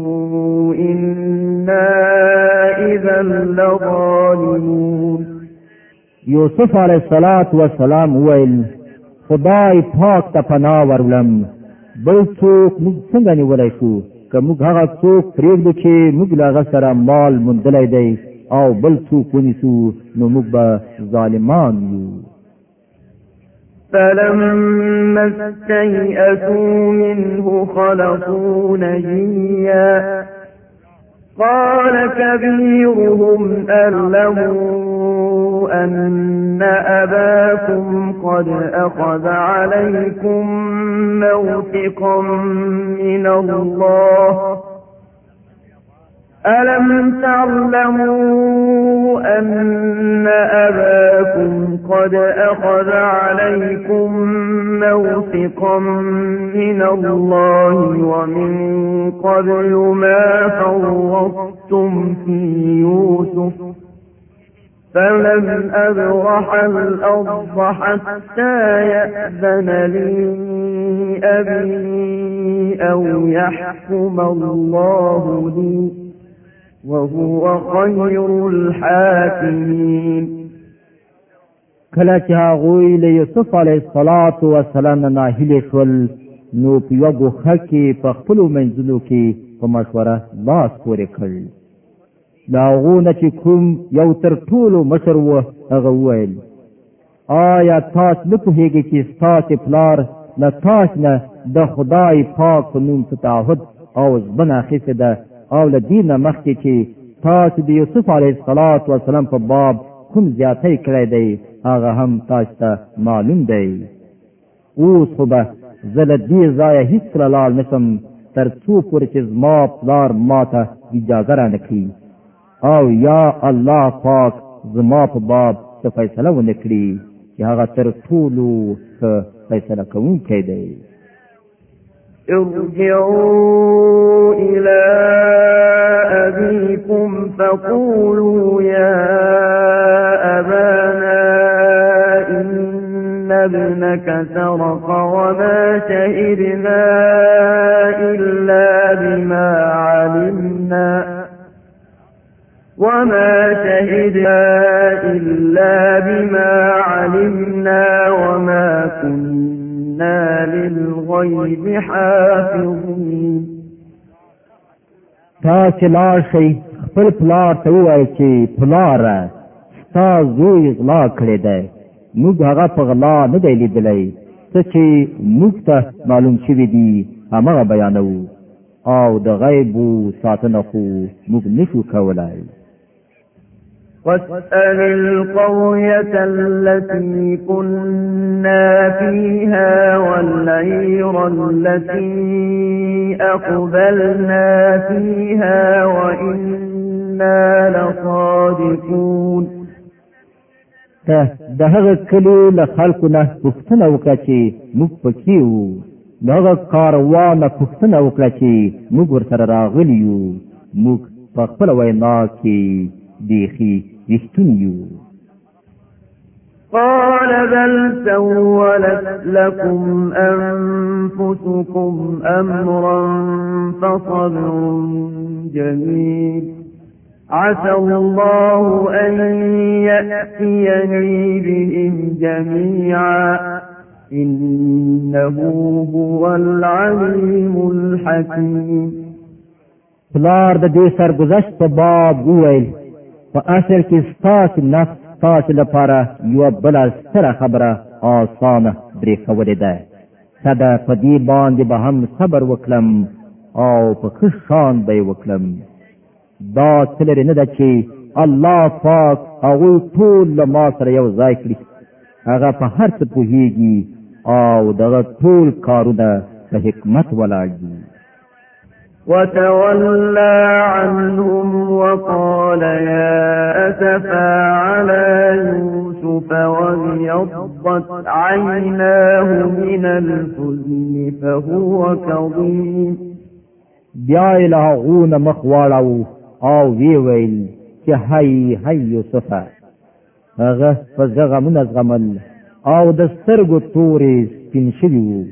إنا إذا لظالمون. یوسف علیه السلام ویل خدای پاک ته پناه ورولم، بل څوک موږ څنګه نیولی شو؟ که موږ هغه څوک پرېږدو چې موږ له هغه سره مال موندلی دی او بل څوک ونیسو نو موږ به ظالمان یو. فلما استيئسوا منه خلصوا نجيا قال كبيرهم أعلموا أن أباكم قد أخذ عليكم موثقا من الله ألم تعلموا أن أباكم قد أخذ عليكم موثقا من الله ومن قبل ما فرطتم في يوسف فلن أبرح الأرض حتى يأذن لي أبي أو يحكم الله لي وهو خير الحاکمین. کله چې هغوی له یوسف علیه السلام نه ناهیلې شول نو په یوه ګوښه کې په خپلو منځونو کې په مشوره لاس پورې کړ. د هغو نه چې کوم یو تر ټولو مشر و هغه وویل آیا تاسو نه پوهېږئ چې ستاسې پلار له تاسو نه د خدای پاک په نوم څه تعهد او ژمنه اخیستې ده او له دې نه مخکې چې تاسو د یوسف علیه السلام په باب کوم زیاتی کړی دی هغه هم تاسو ته معلوم دی. اوس خو به زه له دې ځایه هېڅکله لاړ نه شم تر څو پورې چې زما پلار ما ته اجازه رانه کړي او یا الله پاک زما په باب څه فیصله ونه کړي چې هغه تر ټولو ښه فیصله کوونکی دی. ارجعوا إلى أبيكم فقولوا يا أبانا إن ابنك سرق وما شهدنا إلا بما علمنا وما شهدنا إلا بما علمنا وما كنا للغيب حافظين. تاسې لاړ شئ خپل پلار ته ووایئ چې پلاره ستا زوی غلا کړې دی، موږ هغه په غلا نه دی لیدلی، څه چې موږ ته معلوم شوي دي همغه بیانوو او د غیبو ساتنه خو موږ نشو کولی. واسأل القرية التي كنا فيها والعير التي أقبلنا فيها وإنا لصادقون. ته د هغه کلي له خلکو نه پوښتنه وکړه چې موږ پکې وو، د هغه کاروان نه پوښتنه وکړه چې موږ ورسره راغلي یو، موږ په خپله وینا کې بیخي رښتوني یو. قال بل سولت لكم أنفسكم أمرا فصبر جميل عسى الله أن يأتيني بهم جميعا إنه هو العليم الحكيم. پلار د دې سرګذشت په باب وویل په اصل کې ستاسو نفس تاسو لپاره یو بل ستره خبره آسانه برېښولې ده صدا په دې باندې به هم صبر وکړم او په ښه شان به یې وکړم. دا څه لرې نه ده چې الله پاک هغوی ټول له ما سره یو ځای کړي. هغه په هر څه پوهېږي او دغه ټول کارونه په حکمت ولاړ دي. وتولى عنهم وقال يا أسفا على يوسف وابيضت عيناه من الحزن فهو كظيم. بیا یې له هغو نه مخ واړاو او ویې ویل چې هی هی یوسفه. هغه په زړه غمونه زغمل او د سترګو تورې سپین شوي وو.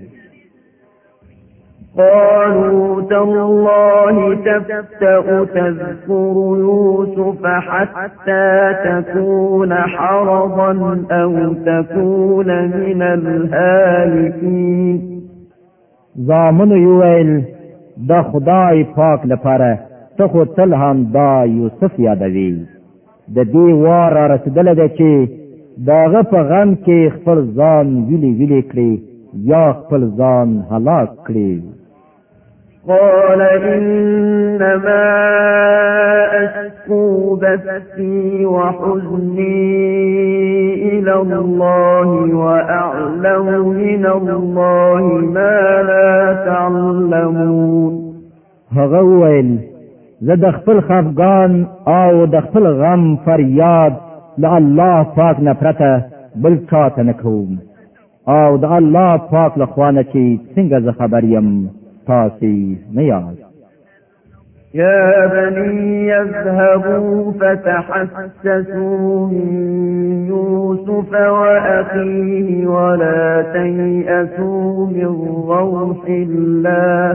قالوا تالله تفتأ تذكر يوسف حتى تكون حرضا أو تكون من الهالكين. زامنو یویل د خدای پاک لپاره ته خو تل هم دا یوسف یادوي. د دې وار را رسېدلی دی چې د هغه په غم کې خپل ځان ویلې ویلې کړي یا خپل ځان هلاک کړي. قال إنما أشكو بثي وحزني إلى الله وأعلم من الله ما لا تعلمون. هغه وویل زه د خپل خفګان او د خپل غم فریاد له الله پاک نه پرته بل چاته نه کوم او د الله پاک له خوا نه چې څنګه زه خبر یم تاسې نه یاست. يا بني يذهبوا فتحسسوا من يوسف وأخيه ولا تيأسوا من روح الله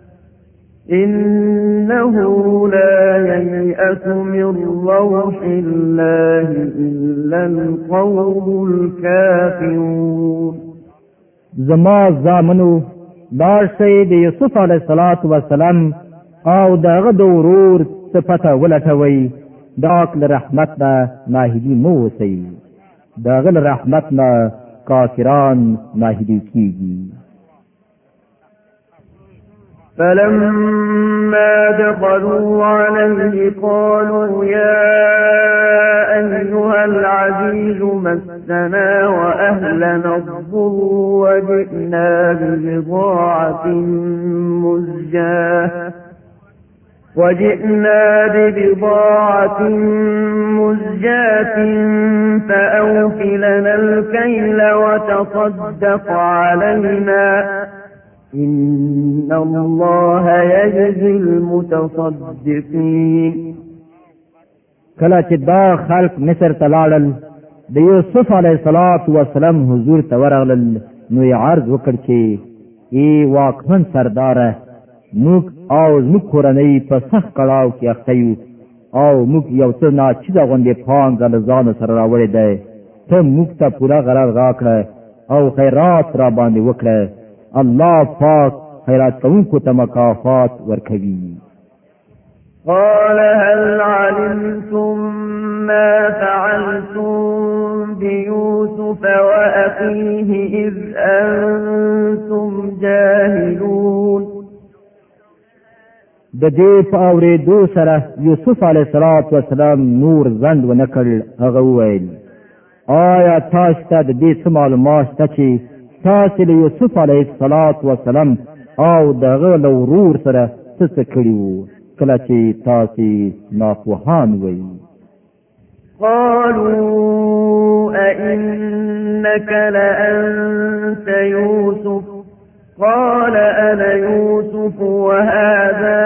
إنه لا ييأس من روح الله إلا القوم الكافرون. زما زامنو دار شي د یوسف علیه السلام او دغه د ورور صفته ولټوي. داک له رحمت نه ناهیدي مو اوسئ. دغه له رحمت نه کافران ناهیدي کیږي. فلما دخلوا عليه قالوا يا أيها العزيز مسنا وأهلنا الضر وجئنا ببضاعة مزجاة وجئنا ببضاعة مزجاة فأوف لنا الكيل وتصدق علينا إن الله يجزي المتصدقين. کله چې دا خلق مصر ته لاړل د یوسف علیه السلام حضور ته ورغلل نو یې عرض وکړ چې ای واکمن سرداره موږ او زموږ کورنۍ په سخت کړاو کې اخته یو او موږ یو څه ناچیزه غوندې پانګه له ځانه سره راوړې دی. ته موږ ته پوره غرض راکړه او خیرات را باندې وکړه. الله پاک خیرات کوونکو ته مکافات ورکوي. قال هل علمتم ما فعلتم بيوسف وأخيه إذ أنتم جاهلون. د دې په اورېدو سره یوسف علیه السلام نور زند ونه کړ. هغه وویل آیا تاسو ته د دې څه معلومات شته چې تاسو له یوسف علیه السلام او دغه له ورور سره څه څه کړي وو کله چې تاسو ناپوهان وئ؟ قالوا أئنك لأنت يوسف قال أنا يوسف وهذا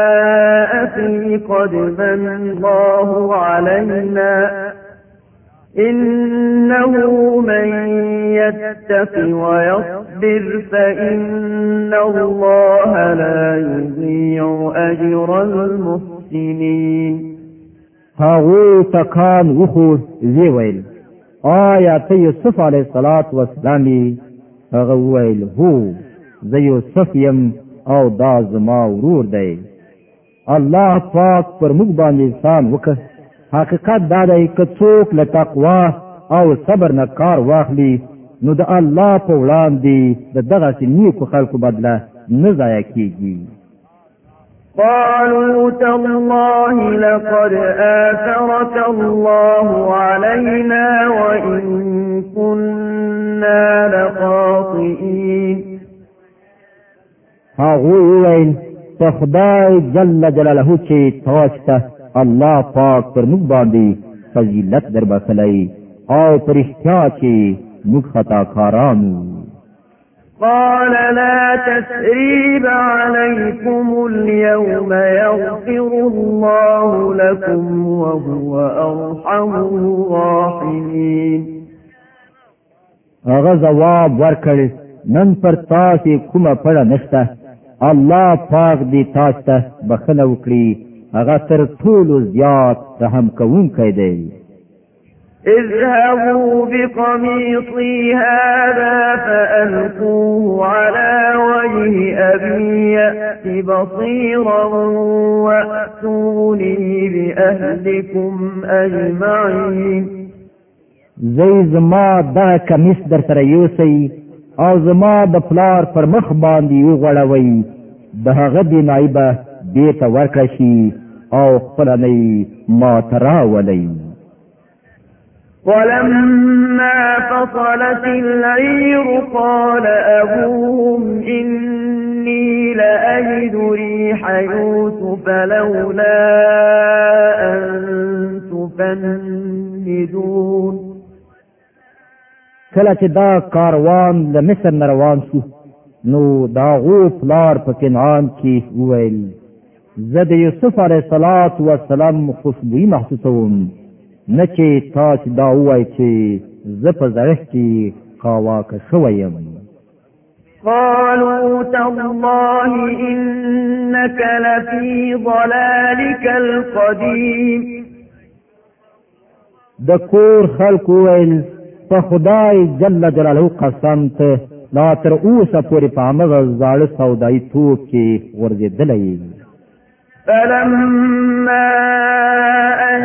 أخي قد من الله علينا إنه من يتق ويصبر فإن الله لا يضيع أجر المحسنين. هاغو تکان وخو زی ویل آیا ته یوسف علیه السلام هغه ویل هو زه یوسف یم او دا زما ورور دی. الله پاک پر موږ باندې انسان وکړ. حقیقت دا دی که څوک له تقوا او صبر نه کار واخلي نو د الله په وړاندې د دغسې نیکو خلکو بدله نه ضایع کېږي. قالوا تالله لقد آثرك الله علينا وإن كنا لخاطئين. هغوی وویل ته خدای جل جلاله چې تاسو ته الله پاک پر موږ باندې فضیلت در بخلی او پر احتیا چې موږ خطاکارانو. قال لا تثريب عليكم اليوم يغفر الله لكم وهو أرحم الراحمين. هغه جواب ورکړ نن پر تاسو کومه پړه نشته. الله پاک دې تاسو ته بخښنه وکړي. هغه تر ټولو زیات رحم کوونکی دی. اذهبوا بقميصي هذا فألقوه على وجه أبي يأت بصيرا وأتوني بأهلكم أجمعين. زي زما دا کمیس در سره یوسئ او زما د پلار پر مخ باندې وغوړوئ. د هغه بینایي به بیرته ورکړه شي او خپلنۍ ماته راولئ. ولما فصلت العير قال أبوهم إني لأجد ريح يوسف لولا أن تفندون. کله چې دا کاروان د مصر نه روان شو نو د هغو پلار په کنعان کې وویل زه د یوسف علیه السلام خوشبویي محسوسوم، نه چې تاسو دا ووایئ چې زه په زړښت کې قاواکه شوی یم. قالوا تالله إنك لفي ضلالك القديم. د کور خلق وویل په خدای جل جلاله قسم ته لا تر اوسه پورې په همغه زاړه سودایي توب کې غورځېدلی. فلما أن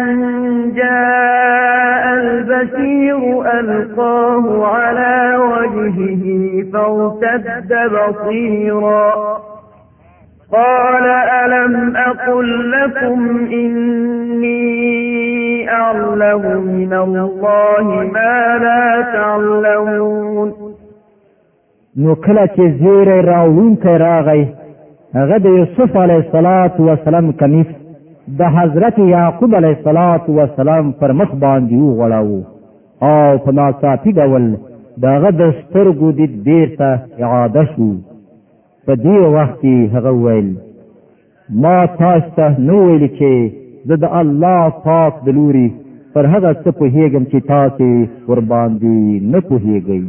جاء البشير ألقاه على وجهه فارتد بصيرا قال ألم أقل لكم إني أعلم من الله ما لا تعلمون. نو کله چې زیری راوړونکی راغی هغه د یوسف علیه السلام کمیس د حضرت یعقوب علیه السلام پر مخ باندې وغوړاوه او په ناڅاپي ډول د هغه د سترګو دید بیرته اعاده شو. په دې وخت کې هغه وویل ما تاسو ته نه ویلي چې زه د الله پاک د لوري پر هغه څه پوهېږم چې تاسې ورباندې نه پوهېږئ.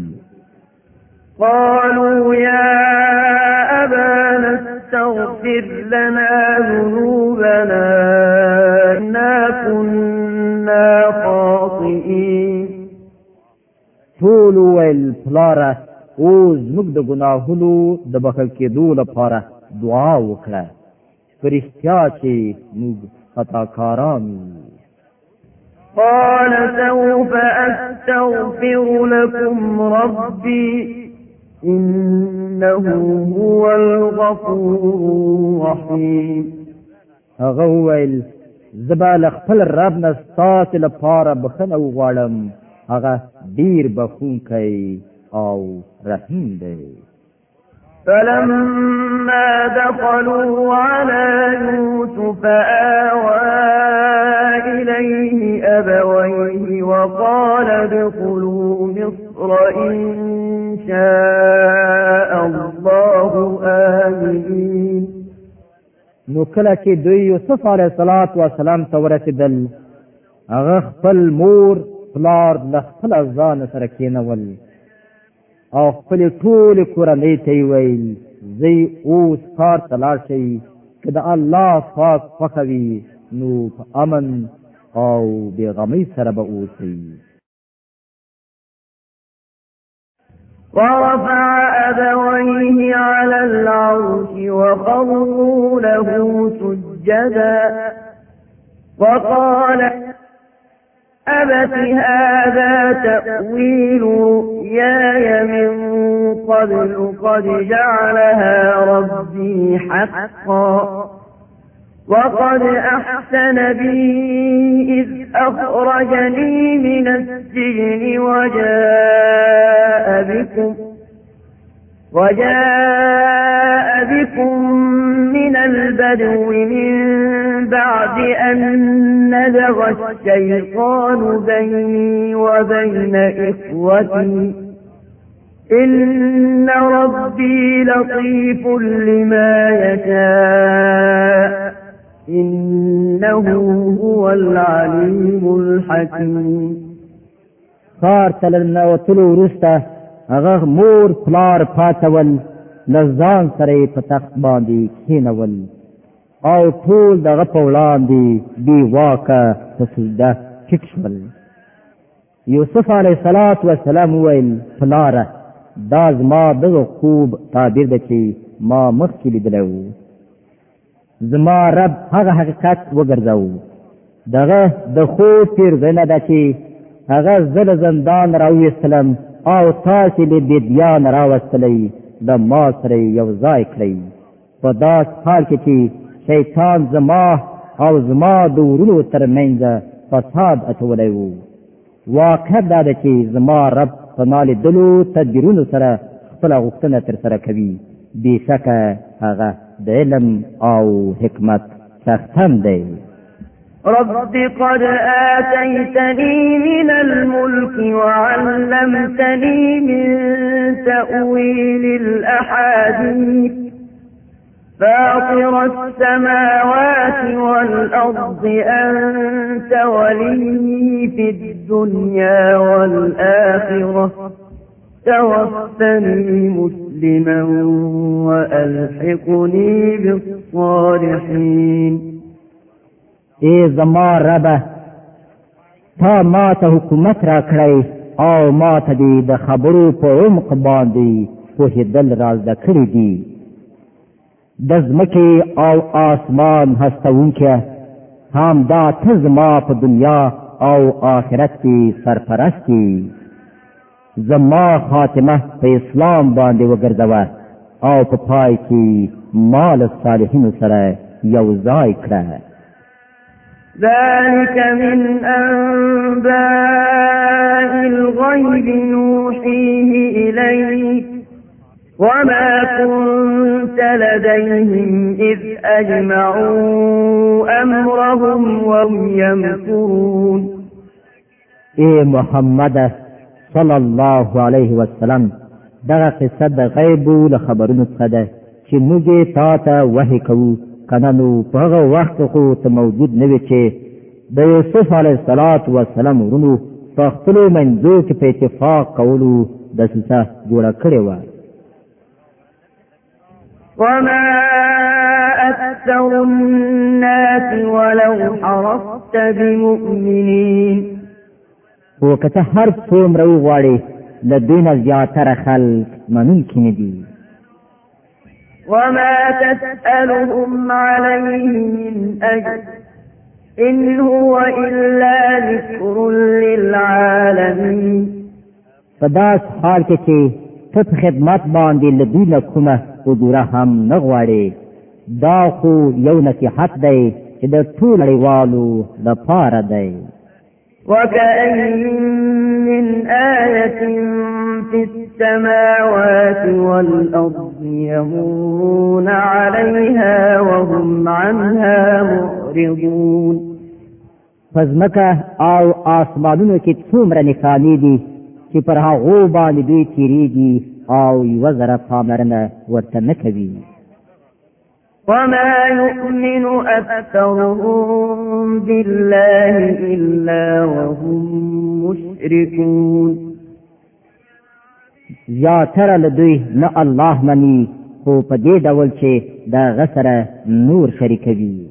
قالوا يا أبانا استغفر لنا ذنوبنا إنا كنا خاطئين. ټول وویل پلاره اوس موږ د ګناهونو د بخښل کېدو لپاره دعا وکړه، په رښتیا چې موږ خطاکاران یو. قال سوف أستغفر لكم ربي إنه هو الغفور الرحيم. هغه وویل زه به له خپل رب نه ستاسې لپاره بخښنه وغواړم، هغه ډېر بخښونکی او رحیم دی. فلما دخلوا على يوسف آوى إليه أبويه وقال ادخلوا مصر إن شاء الله آمنين. نو کله چې دوی یوسف علیه السلام ته ورسېدل هغه خپل مور پلار له خپل ځان سره کېنول او خپل ټول کورنۍ ته ویل زی اوس کار ته لاړ شئ که د الله پاک خوښوي نو په امن او بېغمۍ سره به اوسئ. ورفع أبويه على العرش وخروا له سجدا وقال أبت هذا تأويل رؤياي من قبل قد جعلها ربي حقا وقد أحسن بي إذ أخرجني من السجن وجاء بكم وجاء بكم من البدو من بعد أن نزغ الشيطان بيني وبين إخوتي إن ربي لطيف لما يشاء إنه هو العليم الحكيم. خار تلنا وطلو رسته هغه مور پلار پاتول لزان سره په تخت باندې کېنول او ټول دغه په وړاندې بې واکه په سجده ټیټ شول. یوسف علیه السلام وویل پلاره دا زما دغه خوب تعبیر ده چې ما مخکې لیدلی و. زما رب هغه حقیقت وګرځو. دغه د خوب پیرزنه ده چې هغه زه له زندان راویستلم او تاسې له بیدیان راوستلی د ما سره یو ځای کړئ په داسې حال کې چې شیطان زما او زما د ورونو تر منځ فساد اچولی و. واقع دا ده چې زما رب په نالیدلو تدبیرونو سره خپله غوښتنه ترسره کوي. بېشکه هغه د علم او حکمت څښتن دی. رب قد آتيتني من الملك وعلمتني من تأويل الأحاديث فاطر السماوات والأرض أنت ولي في الدنيا والآخرة توفني مسلما وألحقني بالصالحين. ای زما ربه تا ما ته حکومت را کړی او ما ته دې د خبرو په عمق باندې پوهېدل را زده کړي دي. د ځمکې او آسمان هستوونکې همدا ته زما په دنیا او آخرت کې سرپرست یې. زما خاتمه په اسلام باندې وګرځوه او په پای کې ما له صالحینو سره یو ځای کړه. ذلك من أنباء الغيب نوحيه إليك وما كنت لديهم إذ أجمعوا أمرهم وهم يمكرون. اے محمد صلی الله علیه وسلم دغه قصه د غیب له خبرونو څخه ده چې موږ تا ته وحی کوو. کنه نو په هغه وخت خو ته موجود نه وې چې د یوسف علیه السلام ورونو په خپلو منځو کې په اتفاق کولو دسیسه جوړه کړې وه. وما أكثر الناس ولو حرصت بمؤمنين. وکته هر څومره وغواړې له دوی نه زیاتره خلک منونکي نه دي. وما تسألهم عليه من أجر إن هو إلا ذكر للعالمين. په داس حال کې چې ته په خدمت باندې له دوی نه کومه اجوره هم نه غواړې دا خو یو نصیحت دی چې د ټول نړیوالو لپاره دی. وكأين من آية في السماوات والأرض يمرون عليها وهم عنها معرضون. فزمکه او آسمانونو کې څومره نښانې دي چې پر هغو باندې دوی تیریږي او یوه ذره پاملرنه ورته نه کوي. وما يؤمن أكثرهم بالله إلا وهم مشركون زیاتره له دوی نه الله مني خو په دې ډول چې دا غسره نور شریکوي.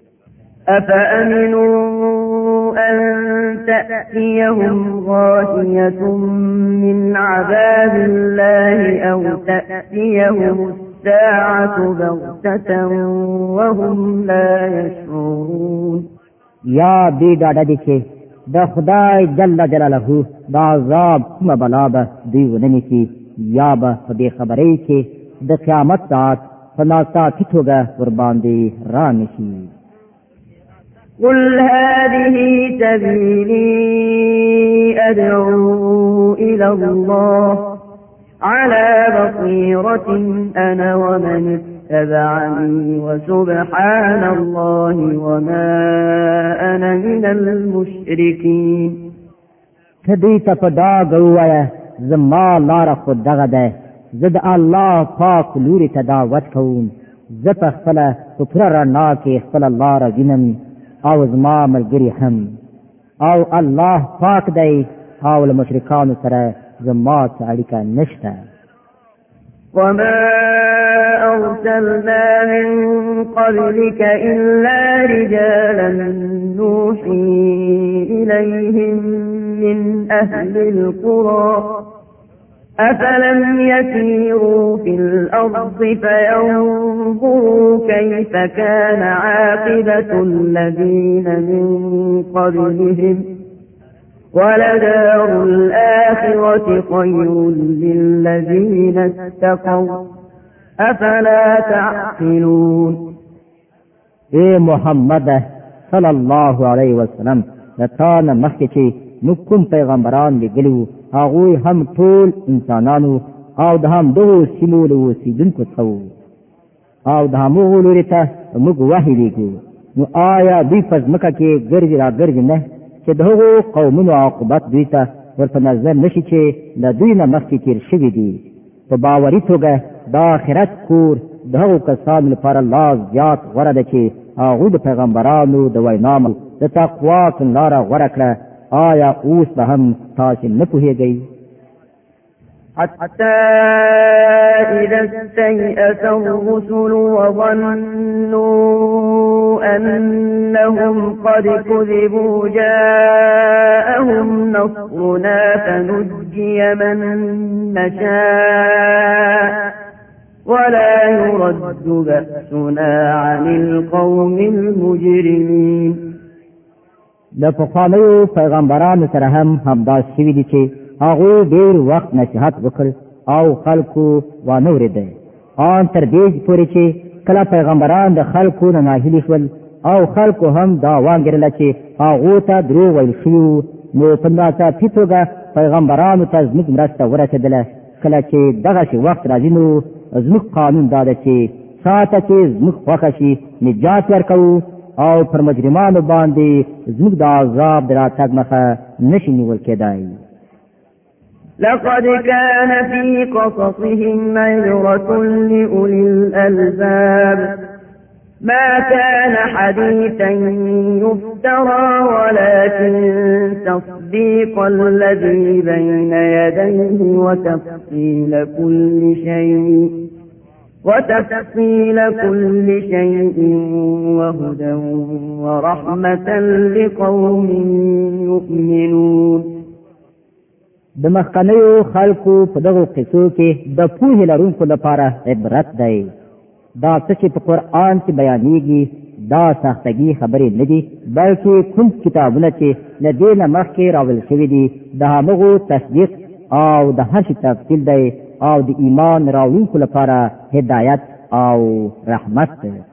أفأمنوا أن تأتيهم غاشية من عذاب الله أو تأتيهم الساعة بغتة وهم لا يشعرون. یا دې ډاډه دي چې د خدای جل جلاله د عذاب کومه بلا به دوی ونه نیسي یا به په دې خبرې چې د قیامت ساعت په ناڅاپي توګه ورباندې را نشي. قل هذه سبيلي أدعو إلى الله على بصيرة أنا ومن اتبعني وسبحان الله وما أنا من المشركين. تدې ته په ډاګ ووایه زما لاره خو دغه ده، زه د الله پاک لوري ته دعوت کوم، زه په خپله په پوره رڼا کې خپله لاره وینم او زما ملګري هم، او الله پاک دی او له مشرکانو سره زما څه اړیکه نشته. وما أرسلنا من قبلك إلا رجالا نوحي إليهم من أهل القرى أفلم يسيروا في الأرض فينظروا كيف كان عاقبة الذين من قبلهم ولدار الآخرة خير للذين اتقوا أفلا تعقلون. اے محمد صلی الله علیه وسلم لتا نه مخکې چې موږ کوم پیغمبران لېږلي وو هغوی هم ټول انسانانو او د همدغو سیمو له اوسېدونکو څخه وو او د همغو لوري ته موږ وحي لېږو. نو آیا دوی په ځمکه کې ګرځي را ګرځي نه چې د هغو قومونو عاقبت دوی ته ورته نظر نشي چې له دوی نه مخکې تېر شوي دي. په باوري توګه د آخرت کور د هغو کسانو لپاره لا زیات غوره ده چې هغوی د پیغمبرانو د وینامو د تقوا لاره غوره کړه. آیا اوس به هم تاسې نه پوهېږئ؟ حتى إذا استيأس الرسل وظنوا أنهم قد كذبوا جاءهم نصرنا فنجي من نشاء ولا يرد بأسنا عن القوم المجرمين. د پخوانیو پیغمبرانو سره هم همدا شوي دي چې هغوی ډېر وخت نصیحت وکړ او خلکو وانه اورېده، ان تر دې پورې چې کله پیغمبران د خلکو نه ناهیلي شول او خلکو هم دا وانګېرله چې هغو ته دروغ ویل شوي وو، نو په ناڅاپي توګه پیغمبرانو ته زموږ مرسته ورسېدله. کله چې دغسې وخت راځي نو زموږ قانون دا ده چې ساته چې زموږ خوښه شي نجات ورکوو او پر مجرمانو باندې زموږ د عذاب د راتګ مخه نشي نیول کېدای. لقد كان في قصصهم عبرة لأولي الألباب ما كان حديثا يفترى ولكن تصديق الذي بين يديه وتفصيل كل شيء وتفصيل كل شيء وهدى ورحمة لقوم يؤمنون. د مخکنیو خلکو په دغو قصو کې د پوهې لرونکو لپاره عبرت دی. دا څه چې په قرآن کې بیانېږي دا سختګي خبرې نه دي، بلکې کوم کتابونه چې له دې نه مخکې راوړل شوي دي د همغو تصدیق او د هر شي تفصیل دی او د ایمان راوړونکو لپاره هدایت او رحمت دی.